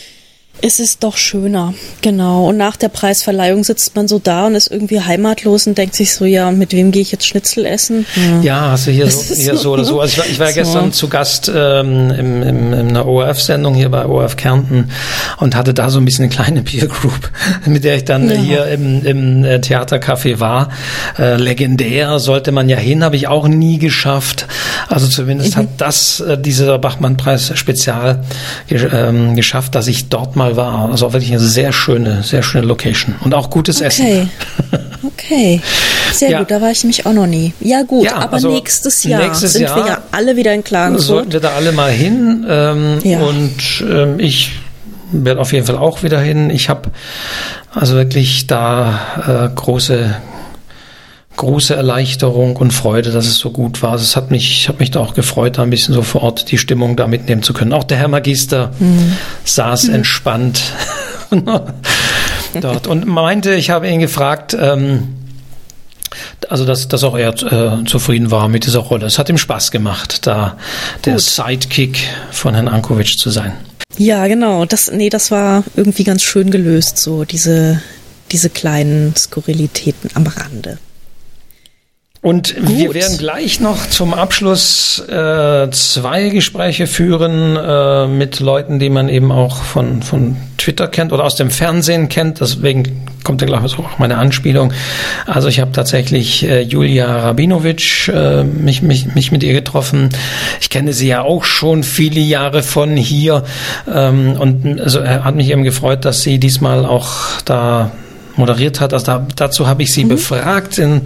Es ist doch schöner, genau. Und nach der Preisverleihung sitzt man so da und ist irgendwie heimatlos und denkt sich so, ja, mit wem gehe ich jetzt Schnitzel essen? Ja, ja hast du hier, so, hier so, so oder so. Also ich war, ich war so. gestern zu Gast ähm, im, im, in einer O R F-Sendung hier bei O R F Kärnten und hatte da so ein bisschen eine kleine Peer Group, mit der ich dann ja. hier im, im Theatercafé war. Äh, legendär, sollte man ja hin, habe ich auch nie geschafft. Also zumindest mhm. hat das, äh, dieser Bachmann-Preis Spezial gesch- ähm, geschafft, dass ich dort mal war. Also auch wirklich eine sehr schöne, sehr schöne Location. Und auch gutes okay. Essen. Okay. Sehr ja. gut, da war ich nämlich auch noch nie. Ja gut, ja, aber also nächstes Jahr nächstes sind Jahr wir ja alle wieder in Klagenfurt. Sollten wir da alle mal hin. Ähm, ja. Und ähm, ich werde auf jeden Fall auch wieder hin. Ich habe also wirklich da äh, große große Erleichterung und Freude, dass es so gut war. Also es hat mich, ich habe mich da auch gefreut, da ein bisschen so vor Ort die Stimmung da mitnehmen zu können. Auch der Herr Magister mhm. saß mhm. entspannt dort und meinte, ich habe ihn gefragt, ähm, also dass, dass auch er äh, zufrieden war mit dieser Rolle. Es hat ihm Spaß gemacht, da der gut. Sidekick von Herrn Ankovic zu sein. Ja, genau. Das, nee, das war irgendwie ganz schön gelöst, so diese, diese kleinen Skurrilitäten am Rande. Und Gut. wir werden gleich noch zum Abschluss äh, zwei Gespräche führen äh, mit Leuten, die man eben auch von von Twitter kennt oder aus dem Fernsehen kennt. Deswegen kommt ja gleich auch meine Anspielung. Also ich habe tatsächlich äh, Julia Rabinovic äh, mich mich mich mit ihr getroffen. Ich kenne sie ja auch schon viele Jahre von hier ähm, und also er hat mich eben gefreut, dass sie diesmal auch da moderiert hat. Also da, dazu habe ich sie mhm. befragt in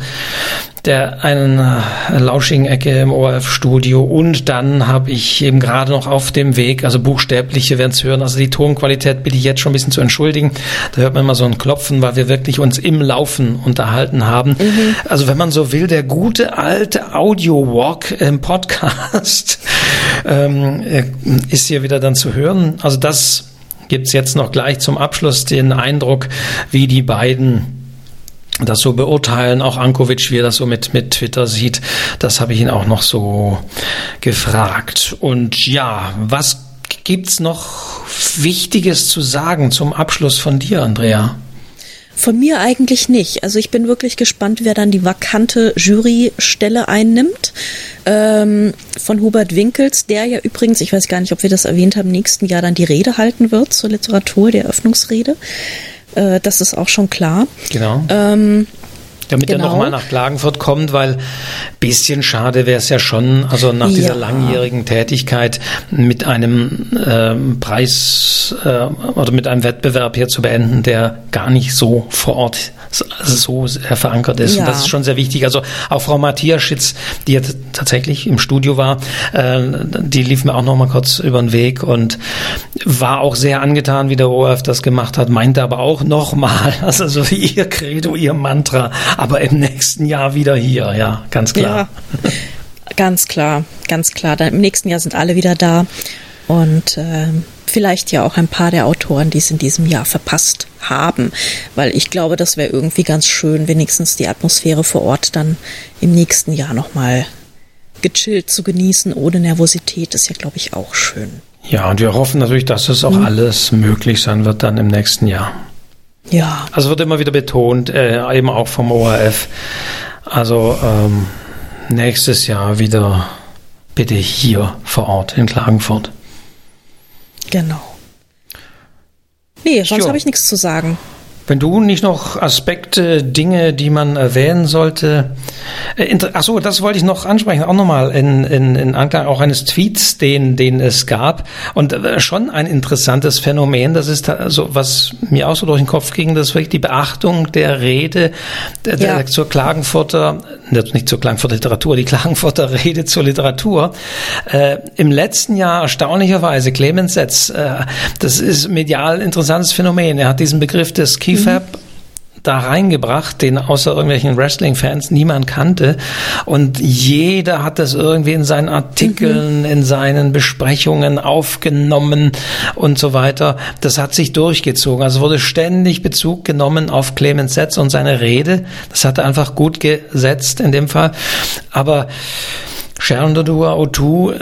der einen äh, lauschigen Ecke im O R F-Studio, und dann habe ich eben gerade noch auf dem Weg, also buchstäblich, wir werden es hören, also die Tonqualität bitte ich jetzt schon ein bisschen zu entschuldigen, da hört man immer so ein Klopfen, weil wir wirklich uns im Laufen unterhalten haben. Mhm. Also wenn man so will, der gute alte Audio-Walk im Podcast ähm, ist hier wieder dann zu hören. Also das gibt's jetzt noch gleich zum Abschluss, den Eindruck, wie die beiden das so beurteilen, auch Ankovic, wie er das so mit, mit Twitter sieht, das habe ich ihn auch noch so gefragt. Und ja, was gibt's noch Wichtiges zu sagen zum Abschluss von dir, Andrea? Von mir eigentlich nicht. Also ich bin wirklich gespannt, wer dann die vakante Jurystelle einnimmt. Ähm, von Hubert Winkels, der ja übrigens, ich weiß gar nicht, ob wir das erwähnt haben, nächsten Jahr dann die Rede halten wird zur Literatur, der Eröffnungsrede. Äh, das ist auch schon klar. Genau. Ähm, Damit genau. er nochmal nach Klagenfurt kommt, weil bisschen schade wäre es ja schon, also nach dieser ja. langjährigen Tätigkeit mit einem ähm, Preis äh, oder mit einem Wettbewerb hier zu beenden, der gar nicht so vor Ort so sehr verankert ist. Ja. Und das ist schon sehr wichtig. Also auch Frau Matthias Schitz, die jetzt tatsächlich im Studio war, äh, die lief mir auch noch mal kurz über den Weg und war auch sehr angetan, wie der O R F das gemacht hat, meinte aber auch nochmal, also so ihr Credo, ihr Mantra, aber im nächsten Jahr wieder hier, ja, ganz klar. Ja, ganz klar, ganz klar. Dann im nächsten Jahr sind alle wieder da und äh, vielleicht ja auch ein paar der Autoren, die es in diesem Jahr verpasst haben, weil ich glaube, das wäre irgendwie ganz schön, wenigstens die Atmosphäre vor Ort dann im nächsten Jahr nochmal gechillt zu genießen, ohne Nervosität, ist ja, glaube ich, auch schön. Ja, und wir hoffen natürlich, dass es auch mhm. alles möglich sein wird dann im nächsten Jahr. Ja. Also wird immer wieder betont, äh, eben auch vom O R F, also ähm, nächstes Jahr wieder bitte hier vor Ort in Klagenfurt. Genau. Nee, sonst habe ich nichts zu sagen. Wenn du nicht noch Aspekte, Dinge, die man erwähnen sollte, äh, ach so, das wollte ich noch ansprechen, auch nochmal in, in, in Anklang auch eines Tweets, den, den es gab, und äh, schon ein interessantes Phänomen, das ist da, so, was mir auch so durch den Kopf ging, das ist wirklich die Beachtung der Rede der, ja. der, zur Klagenfurter, nicht zur Klagenfurter Literatur, die Klagenfurter Rede zur Literatur. Äh, im letzten Jahr erstaunlicherweise Clemens Setz, äh, das ist medial interessantes Phänomen, er hat diesen Begriff des Key Fab da reingebracht, den außer irgendwelchen Wrestling-Fans niemand kannte, und jeder hat das irgendwie in seinen Artikeln, mhm. in seinen Besprechungen aufgenommen und so weiter. Das hat sich durchgezogen. Also wurde ständig Bezug genommen auf Clemens Setz und seine Rede. Das hat er einfach gut gesetzt in dem Fall. Aber Sharon Dodua Otoo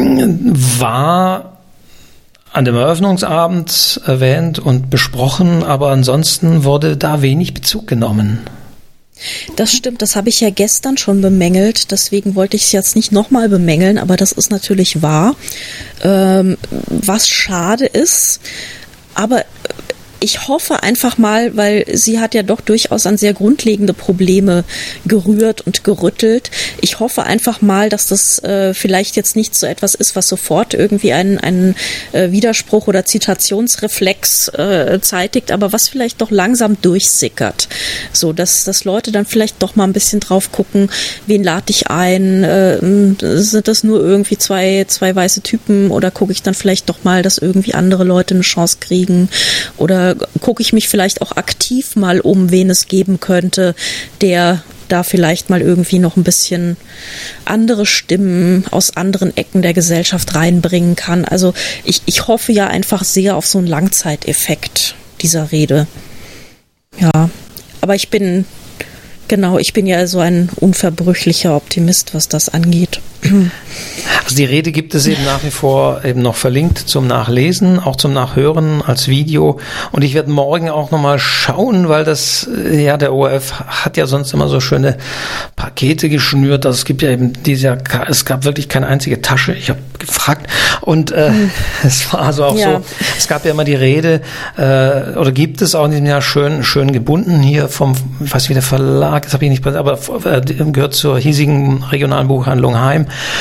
war an dem Eröffnungsabend erwähnt und besprochen, aber ansonsten wurde da wenig Bezug genommen. Das stimmt, das habe ich ja gestern schon bemängelt, deswegen wollte ich es jetzt nicht nochmal bemängeln, aber das ist natürlich wahr, ähm, was schade ist, aber ich hoffe einfach mal, weil sie hat ja doch durchaus an sehr grundlegende Probleme gerührt und gerüttelt. Ich hoffe einfach mal, dass das äh, vielleicht jetzt nicht so etwas ist, was sofort irgendwie einen, einen äh, Widerspruch oder Zitationsreflex äh, zeitigt, aber was vielleicht doch langsam durchsickert. So, dass, dass Leute dann vielleicht doch mal ein bisschen drauf gucken, wen lade ich ein? Äh, sind das nur irgendwie zwei, zwei weiße Typen, oder gucke ich dann vielleicht doch mal, dass irgendwie andere Leute eine Chance kriegen? Oder gucke ich mich vielleicht auch aktiv mal um, wen es geben könnte, der da vielleicht mal irgendwie noch ein bisschen andere Stimmen aus anderen Ecken der Gesellschaft reinbringen kann. Also ich, ich hoffe ja einfach sehr auf so einen Langzeiteffekt dieser Rede. Ja, aber ich bin, genau, ich bin ja so ein unverbrüchlicher Optimist, was das angeht. Also die Rede gibt es eben nach wie vor eben noch verlinkt zum Nachlesen, auch zum Nachhören als Video. Und ich werde morgen auch nochmal schauen, weil das, ja, der O R F hat ja sonst immer so schöne Pakete geschnürt. Also es gibt ja eben dieses Jahr, es gab wirklich keine einzige Tasche. Ich habe gefragt und äh, hm. es war also auch ja. so, es gab ja immer die Rede, äh, oder gibt es auch in diesem Jahr schön schön gebunden hier vom, ich weiß nicht, wie der Verlag, das habe ich nicht, aber äh, gehört zur hiesigen regionalen Buchhandlung Heim.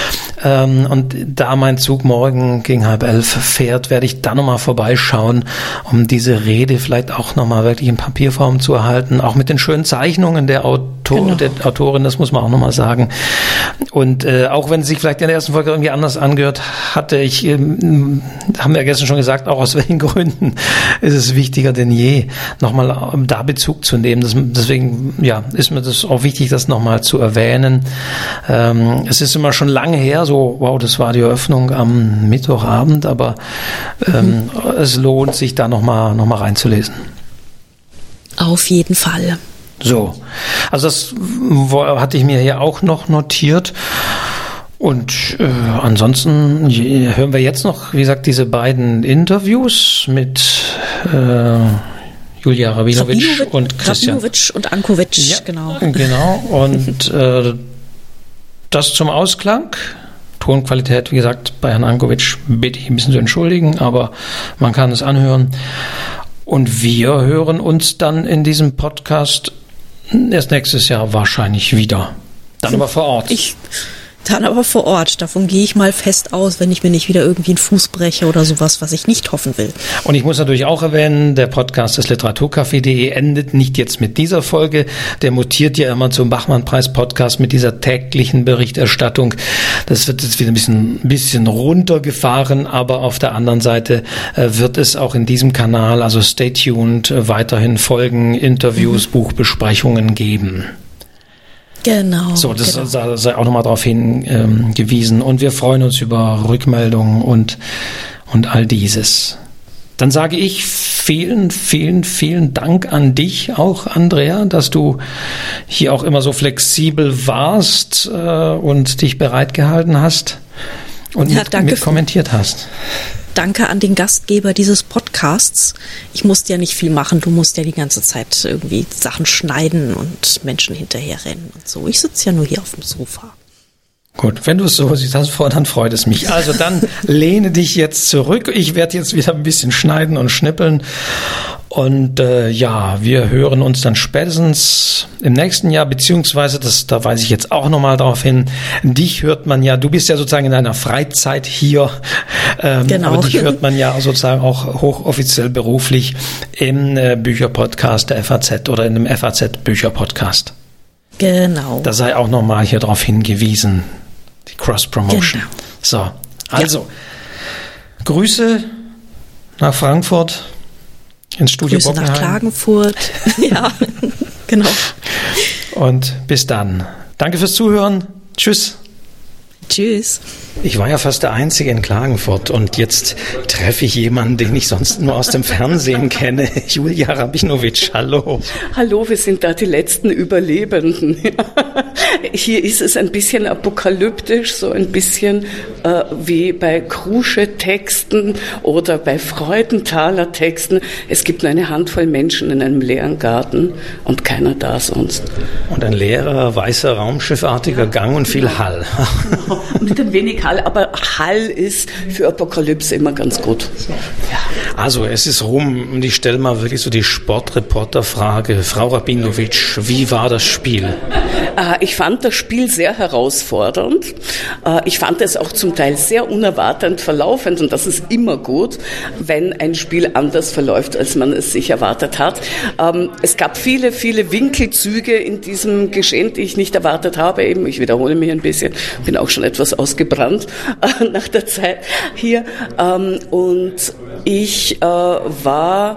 Ähm, und da mein Zug morgen gegen halb elf fährt, werde ich da nochmal vorbeischauen, um diese Rede vielleicht auch nochmal wirklich in Papierform zu erhalten, auch mit den schönen Zeichnungen der, Autor, genau. der Autorin, das muss man auch nochmal sagen. Und äh, auch wenn es sich vielleicht in der ersten Folge irgendwie anders angehört hatte, ich, ähm, haben wir ja gestern schon gesagt, auch aus welchen Gründen ist es wichtiger denn je, nochmal da Bezug zu nehmen. Das, deswegen ja, ist mir das auch wichtig, das nochmal zu erwähnen. Ähm, es ist immer schon lange her, so, wow, das war die Eröffnung am Mittwochabend, aber ähm, mhm. es lohnt sich da nochmal noch mal reinzulesen. Auf jeden Fall. So, also das hatte ich mir hier auch noch notiert. Und äh, ansonsten hören wir jetzt noch, wie gesagt, diese beiden Interviews mit äh, Julia Rabinowitsch, Rabinowitsch und Christian. Rabinowitsch und Ankovic, ja, genau. Genau, und äh, das zum Ausklang. Tonqualität, wie gesagt, bei Herrn Ankovic bitte ich ein bisschen zu entschuldigen, aber man kann es anhören. Und wir hören uns dann in diesem Podcast erst nächstes Jahr wahrscheinlich wieder. Dann aber vor Ort. Ich, dann aber vor Ort. Davon gehe ich mal fest aus, wenn ich mir nicht wieder irgendwie einen Fuß breche oder sowas, was ich nicht hoffen will. Und ich muss natürlich auch erwähnen, der Podcast des literaturcafé punkt de endet nicht jetzt mit dieser Folge. Der mutiert ja immer zum Bachmann-Preis-Podcast mit dieser täglichen Berichterstattung. Das wird jetzt wieder ein bisschen, ein bisschen runtergefahren, aber auf der anderen Seite äh, wird es auch in diesem Kanal, also stay tuned, äh, weiterhin Folgen, Interviews, mhm. Buchbesprechungen geben. Genau. So, das genau. sei auch nochmal darauf hingewiesen. Ähm, und wir freuen uns über Rückmeldungen und, und all dieses. Dann sage ich vielen, vielen, vielen Dank an dich auch, Andrea, dass du hier auch immer so flexibel warst äh, und dich bereit gehalten hast und ja, mit, mit kommentiert hast. Danke an den Gastgeber dieses Podcasts. Ich musste ja nicht viel machen. Du musst ja die ganze Zeit irgendwie Sachen schneiden und Menschen hinterherrennen und so. Ich sitze ja nur hier auf dem Sofa. Gut, wenn du es so siehst, dann freut es mich. Also dann lehne dich jetzt zurück. Ich werde jetzt wieder ein bisschen schneiden und schnippeln. Und äh, ja, wir hören uns dann spätestens im nächsten Jahr, beziehungsweise, das, da weise ich jetzt auch nochmal drauf hin, dich hört man ja, du bist ja sozusagen in deiner Freizeit hier, ähm, genau. aber dich hört man ja sozusagen auch hochoffiziell beruflich im äh, Bücherpodcast der F A Z oder in dem F A Z-Bücherpodcast. Genau. Da sei auch nochmal hier drauf hingewiesen, die Cross-Promotion. Genau. So, also, ja. Grüße nach Frankfurt. Ins Studio Grüße Bockenheim. nach Klagenfurt. Ja, genau. Und bis dann. Danke fürs Zuhören. Tschüss. Tschüss. Ich war ja fast der Einzige in Klagenfurt und jetzt treffe ich jemanden, den ich sonst nur aus dem Fernsehen kenne. Julia Rabinowitsch, hallo. Hallo, wir sind da die letzten Überlebenden. Hier ist es ein bisschen apokalyptisch, so ein bisschen äh, wie bei Krusche-Texten oder bei Freudenthaler-Texten. Es gibt nur eine Handvoll Menschen in einem leeren Garten und keiner da sonst. Und ein leerer, weißer, raumschiffartiger Gang und viel Hall. Mit ein wenig Hall, aber Hall ist für Apokalypse immer ganz gut. Ja. Also es ist rum und ich stelle mal wirklich so die Sportreporter-Frage. Frau Rabinowitsch, wie war das Spiel? Äh, ich fand das Spiel sehr herausfordernd. Äh, ich fand es auch zum Teil sehr unerwartend verlaufend und das ist immer gut, wenn ein Spiel anders verläuft, als man es sich erwartet hat. Ähm, es gab viele, viele Winkelzüge in diesem Geschehen, die ich nicht erwartet habe. Eben, ich wiederhole mich ein bisschen, bin auch schon etwas ausgebrannt äh, nach der Zeit hier. Ähm, und ich äh, war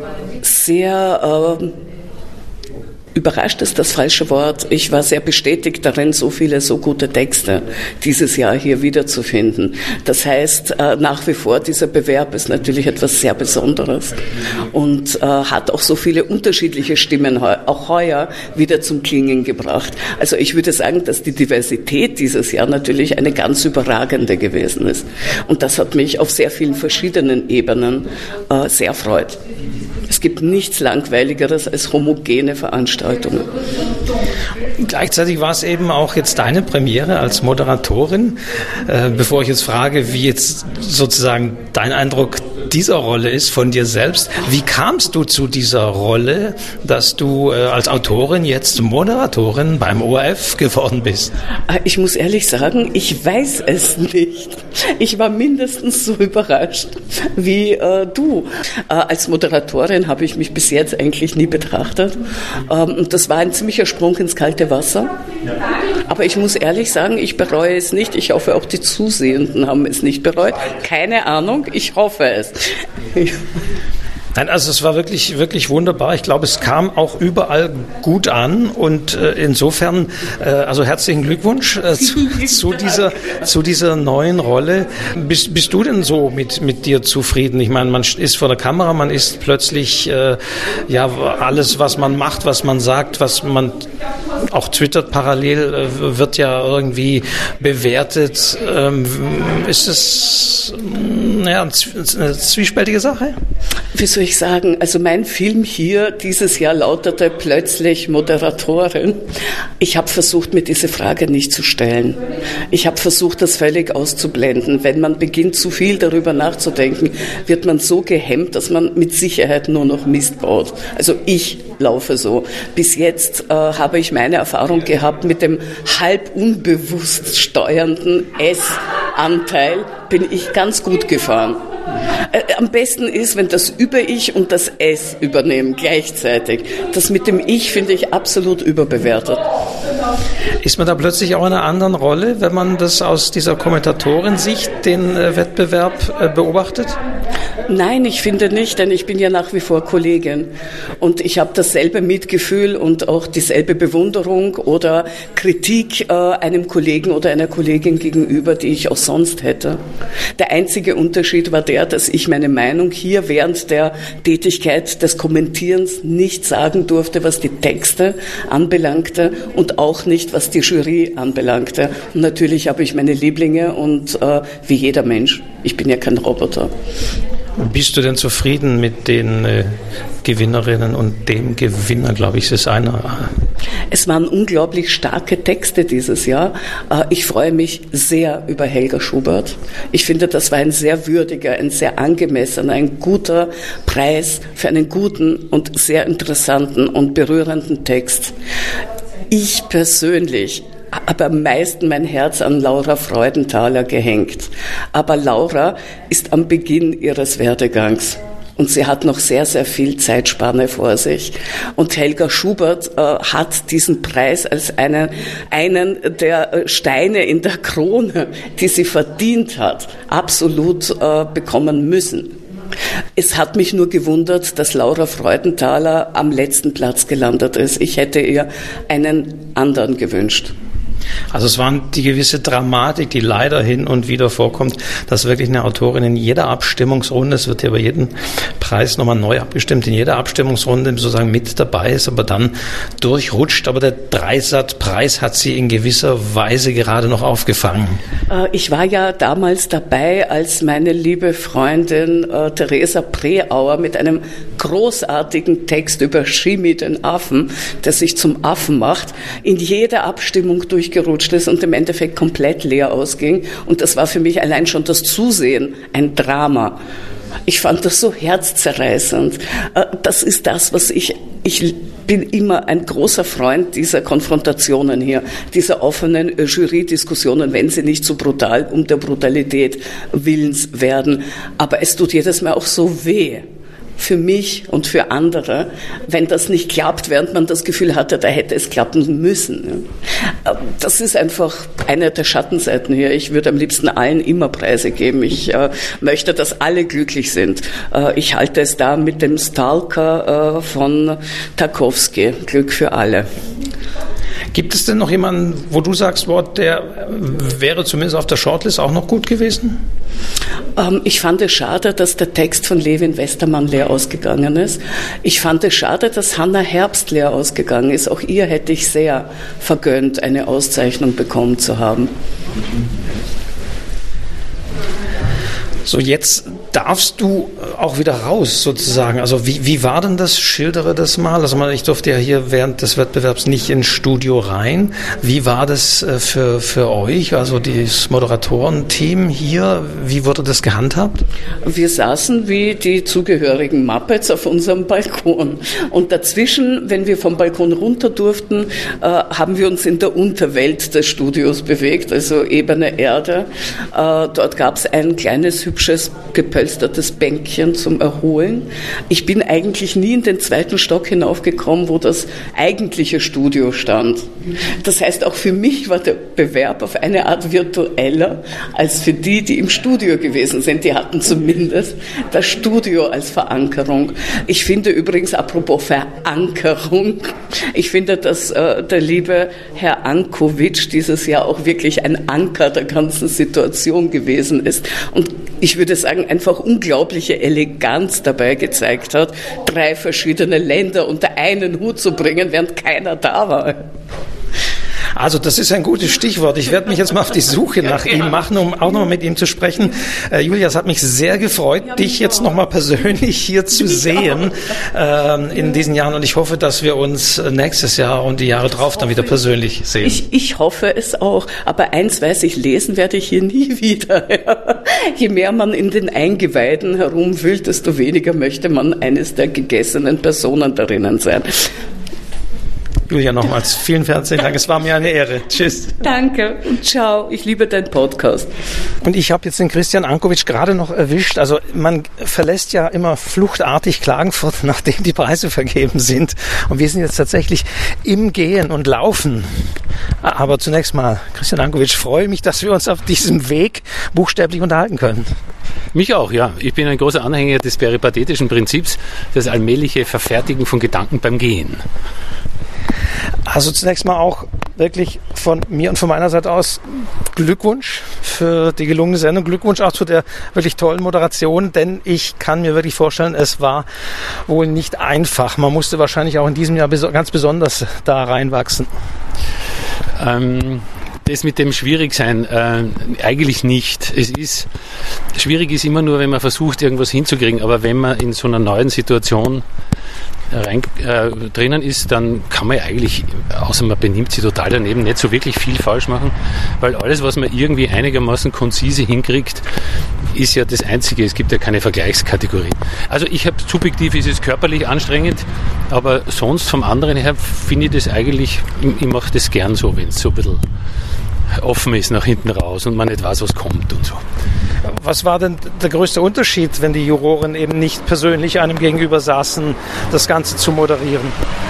sehr äh, überrascht ist das falsche Wort. Ich war sehr bestätigt darin, so viele, so gute Texte dieses Jahr hier wiederzufinden. Das heißt, äh, nach wie vor, dieser Bewerb ist natürlich etwas sehr Besonderes und äh, hat auch so viele unterschiedliche Stimmen heu- auch heuer wieder zum Klingen gebracht. Also ich würde sagen, dass die Diversität dieses Jahr natürlich eine ganz überragende gewesen ist. Und das hat mich auf sehr vielen verschiedenen Ebenen äh, sehr erfreut. Es gibt nichts Langweiligeres als homogene Veranstaltungen. Gleichzeitig war es eben auch jetzt deine Premiere als Moderatorin. Äh, bevor ich jetzt frage, wie jetzt sozusagen dein Eindruck dieser Rolle ist von dir selbst. Wie kamst du zu dieser Rolle, dass du äh, als Autorin jetzt Moderatorin beim O R F geworden bist? Ich muss ehrlich sagen, ich weiß es nicht. Ich war mindestens so überrascht wie äh, du. Äh, als Moderatorin habe ich mich bis jetzt eigentlich nie betrachtet. Ähm, das war ein ziemlicher Sprung ins kalte Wasser. Aber ich muss ehrlich sagen, ich bereue es nicht. Ich hoffe, auch die Zusehenden haben es nicht bereut. Keine Ahnung, ich hoffe es. Nein, also es war wirklich, wirklich wunderbar. Ich glaube, es kam auch überall gut an und äh, insofern, äh, also herzlichen Glückwunsch äh, zu, zu dieser, zu dieser neuen Rolle. Bist, bist du denn so mit, mit dir zufrieden? Ich meine, man ist vor der Kamera, man ist plötzlich, äh, ja, alles, was man macht, was man sagt, was man auch twittert parallel, äh, wird ja irgendwie bewertet. Ähm, ist es, naja, eine zwiespältige Sache? Wie soll ich sagen, also mein Film hier dieses Jahr lautete plötzlich Moderatorin. Ich habe versucht, mir diese Frage nicht zu stellen. Ich habe versucht, das völlig auszublenden. Wenn man beginnt, zu viel darüber nachzudenken, wird man so gehemmt, dass man mit Sicherheit nur noch Mist baut. Also ich laufe so. Bis jetzt äh, habe ich meine Erfahrung gehabt mit dem halb unbewusst steuernden S-Anteil, bin ich ganz gut gefahren. Am besten ist, wenn das Über-Ich und das Es übernehmen gleichzeitig. Das mit dem Ich finde ich absolut überbewertet. Ist man da plötzlich auch in einer anderen Rolle, wenn man das aus dieser Kommentatorensicht den äh, Wettbewerb äh, beobachtet? Nein, ich finde nicht, denn ich bin ja nach wie vor Kollegin und ich habe dasselbe Mitgefühl und auch dieselbe Bewunderung oder Kritik äh, einem Kollegen oder einer Kollegin gegenüber, die ich auch sonst hätte. Der einzige Unterschied war der, dass ich meine Meinung hier während der Tätigkeit des Kommentierens nicht sagen durfte, was die Texte anbelangte und auch nicht, was die Jury anbelangte. Und natürlich habe ich meine Lieblinge und äh, wie jeder Mensch, ich bin ja kein Roboter. Bist du denn zufrieden mit den äh, Gewinnerinnen und dem Gewinner, glaube ich, ist einer? Es waren unglaublich starke Texte dieses Jahr. Äh, ich freue mich sehr über Helga Schubert. Ich finde, das war ein sehr würdiger, ein sehr angemessener, ein guter Preis für einen guten und sehr interessanten und berührenden Text. Ich persönlich habe am meisten mein Herz an Laura Freudenthaler gehängt. Aber Laura ist am Beginn ihres Werdegangs. Und sie hat noch sehr, sehr viel Zeitspanne vor sich. Und Helga Schubert äh, hat diesen Preis als einen, einen der Steine in der Krone, die sie verdient hat, absolut äh, bekommen müssen. Es hat mich nur gewundert, dass Laura Freudenthaler am letzten Platz gelandet ist. Ich hätte ihr einen anderen gewünscht. Also es war die gewisse Dramatik, die leider hin und wieder vorkommt, dass wirklich eine Autorin in jeder Abstimmungsrunde, es wird ja bei jedem Preis nochmal neu abgestimmt, in jeder Abstimmungsrunde sozusagen mit dabei ist, aber dann durchrutscht. Aber der Dreisat-Preis hat sie in gewisser Weise gerade noch aufgefangen. Ich war ja damals dabei, als meine liebe Freundin äh, Theresa Preauer mit einem großartigen Text über Shimi, den Affen, der sich zum Affen macht, in jeder Abstimmung durchgerutscht ist und im Endeffekt komplett leer ausging. Und das war für mich allein schon das Zusehen ein Drama. Ich fand das so herzzerreißend. Das ist das, was ich, ich bin immer ein großer Freund dieser Konfrontationen hier, dieser offenen Jury-Diskussionen, wenn sie nicht so brutal um der Brutalität willens werden. Aber es tut jedes Mal auch so weh. Für mich und für andere, wenn das nicht klappt, während man das Gefühl hatte, da hätte es klappen müssen. Das ist einfach eine der Schattenseiten hier. Ich würde am liebsten allen immer Preise geben. Ich äh, möchte, dass alle glücklich sind. Äh, ich halte es da mit dem Stalker äh, von Tarkowski. Glück für alle. Gibt es denn noch jemanden, wo du sagst, boah, der wäre zumindest auf der Shortlist auch noch gut gewesen? Ähm, ich fand es schade, dass der Text von Levin Westermann leer ausgegangen ist. Ich fand es schade, dass Hannah Herbst leer ausgegangen ist. Auch ihr hätte ich sehr vergönnt, eine Auszeichnung bekommen zu haben. So, jetzt darfst du auch wieder raus sozusagen. Also wie, wie war denn das? Schildere das mal. Also ich durfte ja hier während des Wettbewerbs nicht ins Studio rein. Wie war das für, für euch, also das Moderatorenteam hier? Wie wurde das gehandhabt? Wir saßen wie die zugehörigen Muppets auf unserem Balkon. Und dazwischen, wenn wir vom Balkon runter durften, äh, haben wir uns in der Unterwelt des Studios bewegt, also ebene Erde. Äh, dort gab es ein kleines, hübsches, gepölstertes Bänkchen zum Erholen. Ich bin eigentlich nie in den zweiten Stock hinaufgekommen, wo das eigentliche Studio stand. Das heißt, auch für mich war der Bewerb auf eine Art virtueller als für die, die im Studio gewesen sind. Die hatten zumindest das Studio als Verankerung. Ich finde übrigens, apropos Verankerung, ich finde, dass äh, der liebe Herr Ankovic dieses Jahr auch wirklich ein Anker der ganzen Situation gewesen ist. Und ich würde sagen, einfach unglaubliche Eleganz dabei gezeigt hat, drei verschiedene Länder unter einen Hut zu bringen, während keiner da war. Also das ist ein gutes Stichwort. Ich werde mich jetzt mal auf die Suche nach ihm machen, um auch nochmal mit ihm zu sprechen. Äh, Julia, es hat mich sehr gefreut, ja, dich jetzt nochmal persönlich hier zu sehen äh, in diesen Jahren. Und ich hoffe, dass wir uns nächstes Jahr und die Jahre drauf dann wieder persönlich sehen. Ich, ich hoffe es auch. Aber eins weiß ich, lesen werde ich hier nie wieder. Je mehr man in den Eingeweiden herumwühlt, desto weniger möchte man eines der gegessenen Personen darinnen sein. Julia, nochmals vielen herzlichen Dank. Es war mir eine Ehre. Tschüss. Danke und ciao. Ich liebe deinen Podcast. Und ich habe jetzt den Christian Ankovic gerade noch erwischt. Also man verlässt ja immer fluchtartig Klagenfurt, nachdem die Preise vergeben sind. Und wir sind jetzt tatsächlich im Gehen und Laufen. Aber zunächst mal, Christian Ankovic, freue mich, dass wir uns auf diesem Weg buchstäblich unterhalten können. Mich auch, ja. Ich bin ein großer Anhänger des peripatetischen Prinzips, das allmähliche Verfertigen von Gedanken beim Gehen. Also zunächst mal auch wirklich von mir und von meiner Seite aus Glückwunsch für die gelungene Sendung, Glückwunsch auch zu der wirklich tollen Moderation, denn ich kann mir wirklich vorstellen, es war wohl nicht einfach. Man musste wahrscheinlich auch in diesem Jahr ganz besonders da reinwachsen. Ähm, das mit dem Schwierigsein, äh, eigentlich nicht. Es ist, schwierig ist immer nur, wenn man versucht, irgendwas hinzukriegen, aber wenn man in so einer neuen Situation rein, äh, drinnen ist, dann kann man ja eigentlich, außer man benimmt sich total daneben, nicht so wirklich viel falsch machen, weil alles, was man irgendwie einigermaßen konzise hinkriegt, ist ja das Einzige, es gibt ja keine Vergleichskategorie. Also ich habe, subjektiv ist es körperlich anstrengend, aber sonst vom anderen her finde ich das eigentlich, ich, ich mache das gern so, wenn es so ein bisschen offen ist nach hinten raus und man nicht weiß, was kommt und so. Was war denn der größte Unterschied, wenn die Juroren eben nicht persönlich einem gegenüber saßen, das Ganze zu moderieren?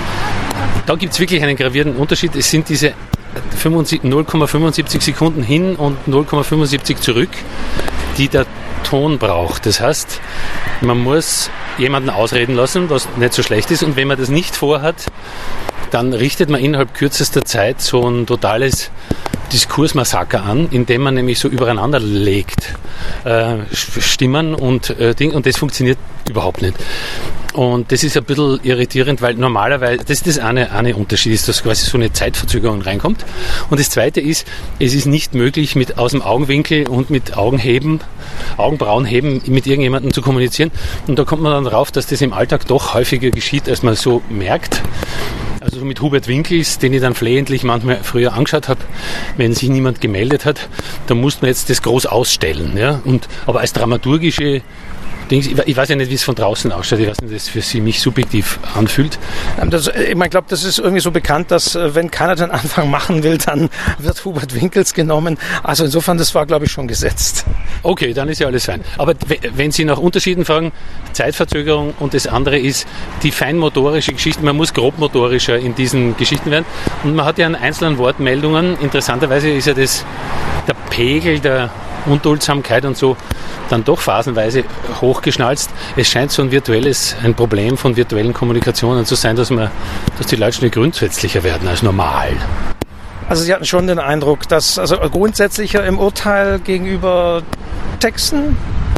Da gibt es wirklich einen gravierenden Unterschied. Es sind diese null Komma fünfundsiebzig Sekunden hin und null Komma fünfundsiebzig zurück, die der Ton braucht. Das heißt, man muss jemanden ausreden lassen, was nicht so schlecht ist. Und wenn man das nicht vorhat, dann richtet man innerhalb kürzester Zeit so ein totales Diskursmassaker an, indem man nämlich so übereinander legt äh, Stimmen und äh, Ding, und das funktioniert überhaupt nicht. Und das ist ein bisschen irritierend, weil normalerweise, das ist das eine, eine Unterschied, ist, dass quasi so eine Zeitverzögerung reinkommt. Und das zweite ist, es ist nicht möglich, mit aus dem Augenwinkel und mit Augenheben, Augenbrauenheben mit irgendjemandem zu kommunizieren. Und da kommt man dann drauf, dass das im Alltag doch häufiger geschieht, als man so merkt. Also mit Hubert Winkels, den ich dann flehentlich manchmal früher angeschaut habe, wenn sich niemand gemeldet hat, da musste man jetzt das groß ausstellen. Ja? Und, aber als dramaturgische Dings, ich weiß ja nicht, wie es von draußen ausschaut, ich weiß nicht, wie das für Sie mich subjektiv anfühlt. Das, ich meine, ich glaube, das ist irgendwie so bekannt, dass wenn keiner den Anfang machen will, dann wird Hubert Winkels genommen. Also insofern, das war, glaube ich, schon gesetzt. Okay, dann ist ja alles fein. Aber wenn Sie nach Unterschieden fragen, Zeitverzögerung, und das andere ist die feinmotorische Geschichte, man muss grobmotorischer in diesen Geschichten werden. Und man hat ja an einzelnen Wortmeldungen, interessanterweise ist ja das der Pegel der Unduldsamkeit und so dann doch phasenweise hochgeschnalzt. Es scheint so ein virtuelles, ein Problem von virtuellen Kommunikationen zu sein, dass man, dass die Leute schnell grundsätzlicher werden als normal. Also Sie hatten schon den Eindruck, dass also grundsätzlicher im Urteil gegenüber Texten?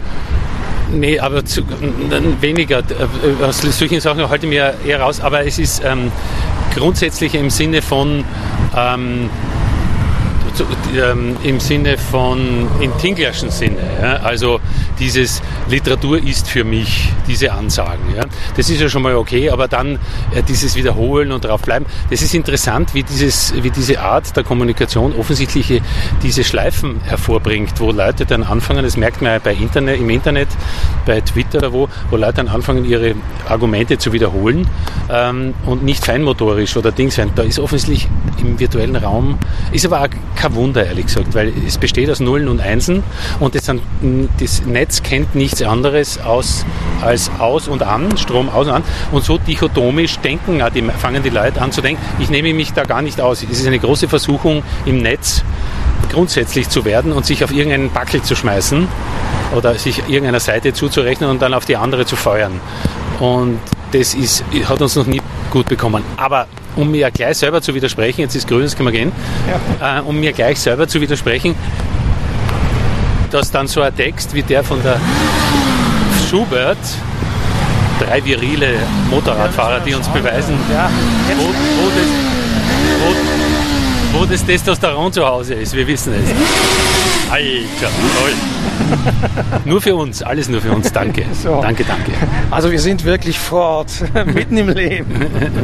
Nee, aber zu, weniger. Aus solchen Sachen halte ich mir eher raus. Aber es ist ähm, grundsätzlicher im Sinne von ähm, zu, ähm, im Sinne von, in Tinklerschen Sinne, ja? Also dieses Literatur ist für mich, diese Ansagen. Ja? Das ist ja schon mal okay, aber dann äh, dieses Wiederholen und draufbleiben, das ist interessant, wie, dieses, wie diese Art der Kommunikation offensichtlich diese Schleifen hervorbringt, wo Leute dann anfangen, das merkt man ja bei Internet, im Internet, bei Twitter oder wo, wo Leute dann anfangen, ihre Argumente zu wiederholen ähm, und nicht feinmotorisch oder Dings werden. Da ist offensichtlich im virtuellen Raum, ist aber auch kein Wunder, ehrlich gesagt, weil es besteht aus Nullen und Einsen und das, sind, das Netz kennt nichts anderes aus, als aus und an, Strom aus und an, und so dichotomisch denken, die, fangen die Leute an zu denken, ich nehme mich da gar nicht aus. Es ist eine große Versuchung im Netz grundsätzlich zu werden und sich auf irgendeinen Backel zu schmeißen oder sich irgendeiner Seite zuzurechnen und dann auf die andere zu feuern. Und das ist, hat uns noch nie gut bekommen. Aber um mir gleich selber zu widersprechen, jetzt ist grün, jetzt können wir gehen, ja. äh, um mir gleich selber zu widersprechen, dass dann so ein Text wie der von der Schubert, drei virile Motorradfahrer, die uns beweisen, wo, wo, das, wo, wo das Testosteron zu Hause ist, wir wissen es. Alter, toll. Nur für uns, alles nur für uns, danke. So. Danke, danke. Also wir sind wirklich vor Ort, mitten im Leben.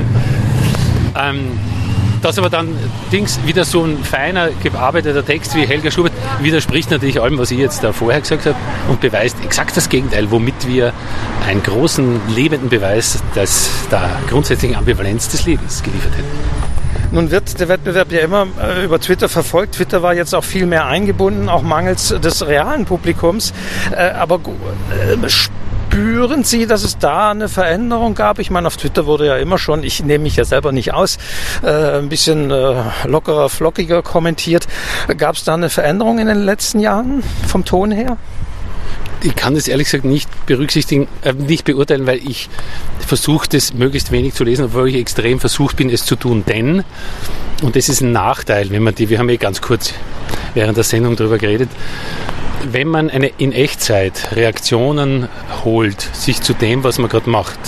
ähm, dass aber dann Dings wieder so ein feiner, gearbeiteter Text wie Helga Schubert widerspricht natürlich allem, was ich jetzt da vorher gesagt habe und beweist exakt das Gegenteil, womit wir einen großen, lebenden Beweis des, der grundsätzlichen Ambivalenz des Lebens geliefert hätten. Nun wird der Wettbewerb ja immer äh, über Twitter verfolgt. Twitter war jetzt auch viel mehr eingebunden, auch mangels des realen Publikums. Äh, aber äh, spüren Sie, dass es da eine Veränderung gab? Ich meine, auf Twitter wurde ja immer schon, ich nehme mich ja selber nicht aus, äh, ein bisschen äh, lockerer, flockiger kommentiert. Gab es da eine Veränderung in den letzten Jahren vom Ton her? Ich kann das ehrlich gesagt nicht berücksichtigen, äh, nicht beurteilen, weil ich versuche, das möglichst wenig zu lesen, obwohl ich extrem versucht bin, es zu tun. Denn, und das ist ein Nachteil, wenn man die, wir haben ja ganz kurz während der Sendung darüber geredet, wenn man eine in Echtzeit Reaktionen holt, sich zu dem, was man gerade macht,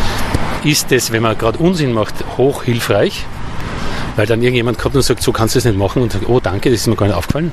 ist es, wenn man gerade Unsinn macht, hoch hilfreich, weil dann irgendjemand kommt und sagt, so kannst du es nicht machen und sagt, oh danke, das ist mir gar nicht aufgefallen.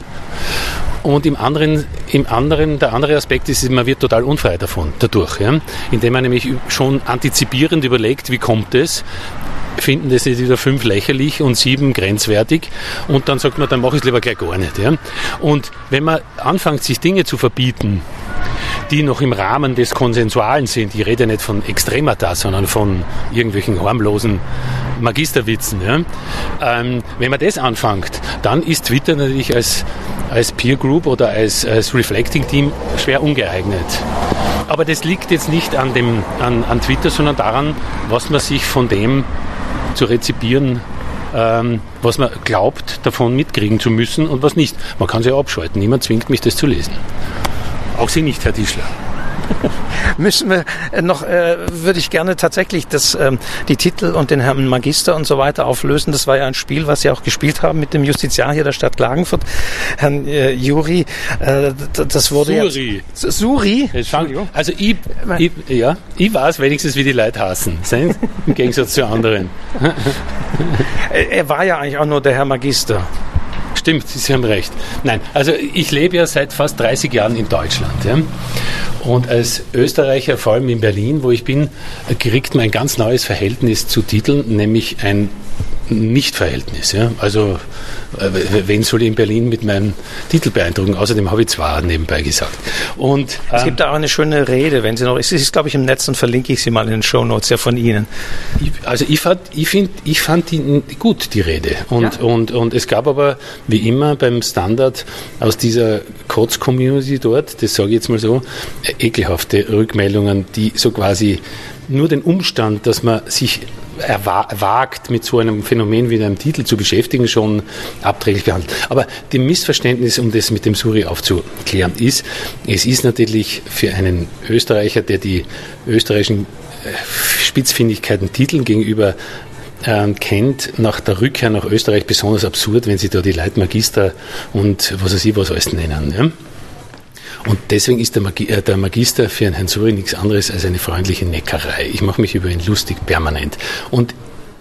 Und im anderen, im anderen, der andere Aspekt ist, man wird total unfrei davon, dadurch, ja? Indem man nämlich schon antizipierend überlegt, wie kommt es, finden das jetzt wieder fünf lächerlich und sieben grenzwertig und dann sagt man, dann mache ich es lieber gleich gar nicht. Ja? Und wenn man anfängt, sich Dinge zu verbieten, die noch im Rahmen des Konsensualen sind, ich rede nicht von Extremata, sondern von irgendwelchen harmlosen Magisterwitzen. Ja? Ähm, wenn man das anfängt, dann ist Twitter natürlich als, als Peer Group oder als, als Reflecting Team schwer ungeeignet. Aber das liegt jetzt nicht an, dem, an, an Twitter, sondern daran, was man sich von dem zu rezipieren, ähm, was man glaubt, davon mitkriegen zu müssen und was nicht. Man kann sich ja abschalten. Niemand zwingt mich, das zu lesen. Auch Sie nicht, Herr Tischler. Müssen wir noch, äh, würde ich gerne tatsächlich das, ähm, die Titel und den Herrn Magister und so weiter auflösen. Das war ja ein Spiel, was Sie auch gespielt haben mit dem Justiziar hier der Stadt Klagenfurt, Herrn äh, Juri. Äh, das wurde Suri. Ja, Suri? Also ich, ich, ja, ich weiß wenigstens, wie die Leute hassen, im Gegensatz zu anderen. Er war ja eigentlich auch nur der Herr Magister. Stimmt, Sie haben recht. Nein, also ich lebe ja seit fast dreißig Jahren in Deutschland. Ja? Und als Österreicher, vor allem in Berlin, wo ich bin, kriegt man ein ganz neues Verhältnis zu Titeln, nämlich ein Nicht-Verhältnis. Ja? Also, wen soll ich in Berlin mit meinem Titel beeindrucken? Außerdem habe ich zwei nebenbei gesagt. Und, es ähm, gibt da auch eine schöne Rede, wenn Sie noch, es ist, glaube ich, im Netz und verlinke ich sie mal in den Shownotes ja von Ihnen. Ich, also ich fand, ich, find, ich fand die gut, die Rede. Und, ja. und, und es gab aber, wie immer beim Standard, aus dieser Kotz-Community dort, das sage ich jetzt mal so, ekelhafte Rückmeldungen, die so quasi nur den Umstand, dass man sich wagt, mit so einem Phänomen wie einem Titel zu beschäftigen, schon abträglich behandelt. Aber dem Missverständnis, um das mit dem Suri aufzuklären, ist, es ist natürlich für einen Österreicher, der die österreichischen Spitzfindigkeiten Titeln gegenüber äh, kennt, nach der Rückkehr nach Österreich besonders absurd, wenn sie da die Leute Magister und was weiß ich was alles nennen. Ja? Und deswegen ist der, Magi- äh, der Magister für einen Herrn Suri nichts anderes als eine freundliche Neckerei. Ich mache mich über ihn lustig permanent. Und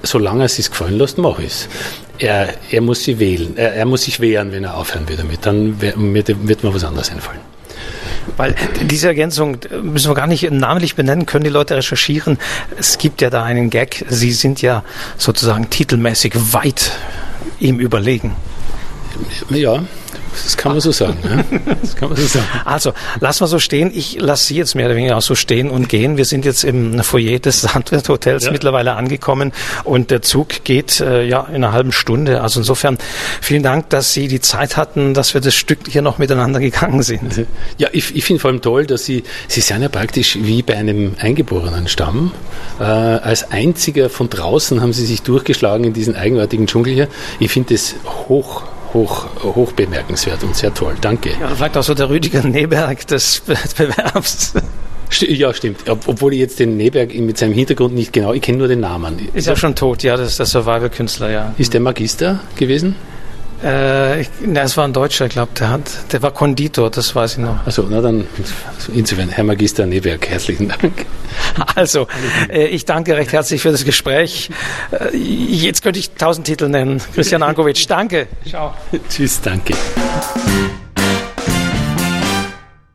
solange er es sich gefallen lässt, mache ich es. Er, er muss sich wählen, er, er muss sich wehren, wenn er aufhören will damit. Dann wird, wird mir was anderes einfallen. Weil diese Ergänzung müssen wir gar nicht namentlich benennen, können die Leute recherchieren. Es gibt ja da einen Gag. Sie sind ja sozusagen titelmäßig weit ihm überlegen. Ja, das kann man so sagen. Ja. Das kann man so sagen. Also, lassen wir so stehen. Ich lasse Sie jetzt mehr oder weniger auch so stehen und gehen. Wir sind jetzt im Foyer des Sandwirt-Hotels ja. mittlerweile angekommen und der Zug geht äh, ja in einer halben Stunde. Also insofern vielen Dank, dass Sie die Zeit hatten, dass wir das Stück hier noch miteinander gegangen sind. Ja, ich, ich finde vor allem toll, dass Sie, Sie sind ja praktisch wie bei einem eingeborenen Stamm. Äh, als einziger von draußen haben Sie sich durchgeschlagen in diesen eigenartigen Dschungel hier. Ich finde das hoch Hoch, hoch bemerkenswert und sehr toll. Danke. Ja, vielleicht auch so der Rüdiger Neberg des Bewerbs. Ja, stimmt. Obwohl ich jetzt den Neberg mit seinem Hintergrund nicht genau, ich kenne nur den Namen. Ist ja schon tot, ja, das ist der Survival-Künstler, ja. Ist der Magister gewesen? Äh, ich, na, es war ein Deutscher, ich glaube, der hat, der war Konditor, das weiß ich noch. Also, na dann, insofern, Herr Magister Neberg, herzlichen Dank. Also, äh, ich danke recht herzlich für das Gespräch. Äh, jetzt könnte ich tausend Titel nennen. Christian Ankovic, danke. Ciao. Tschüss, danke.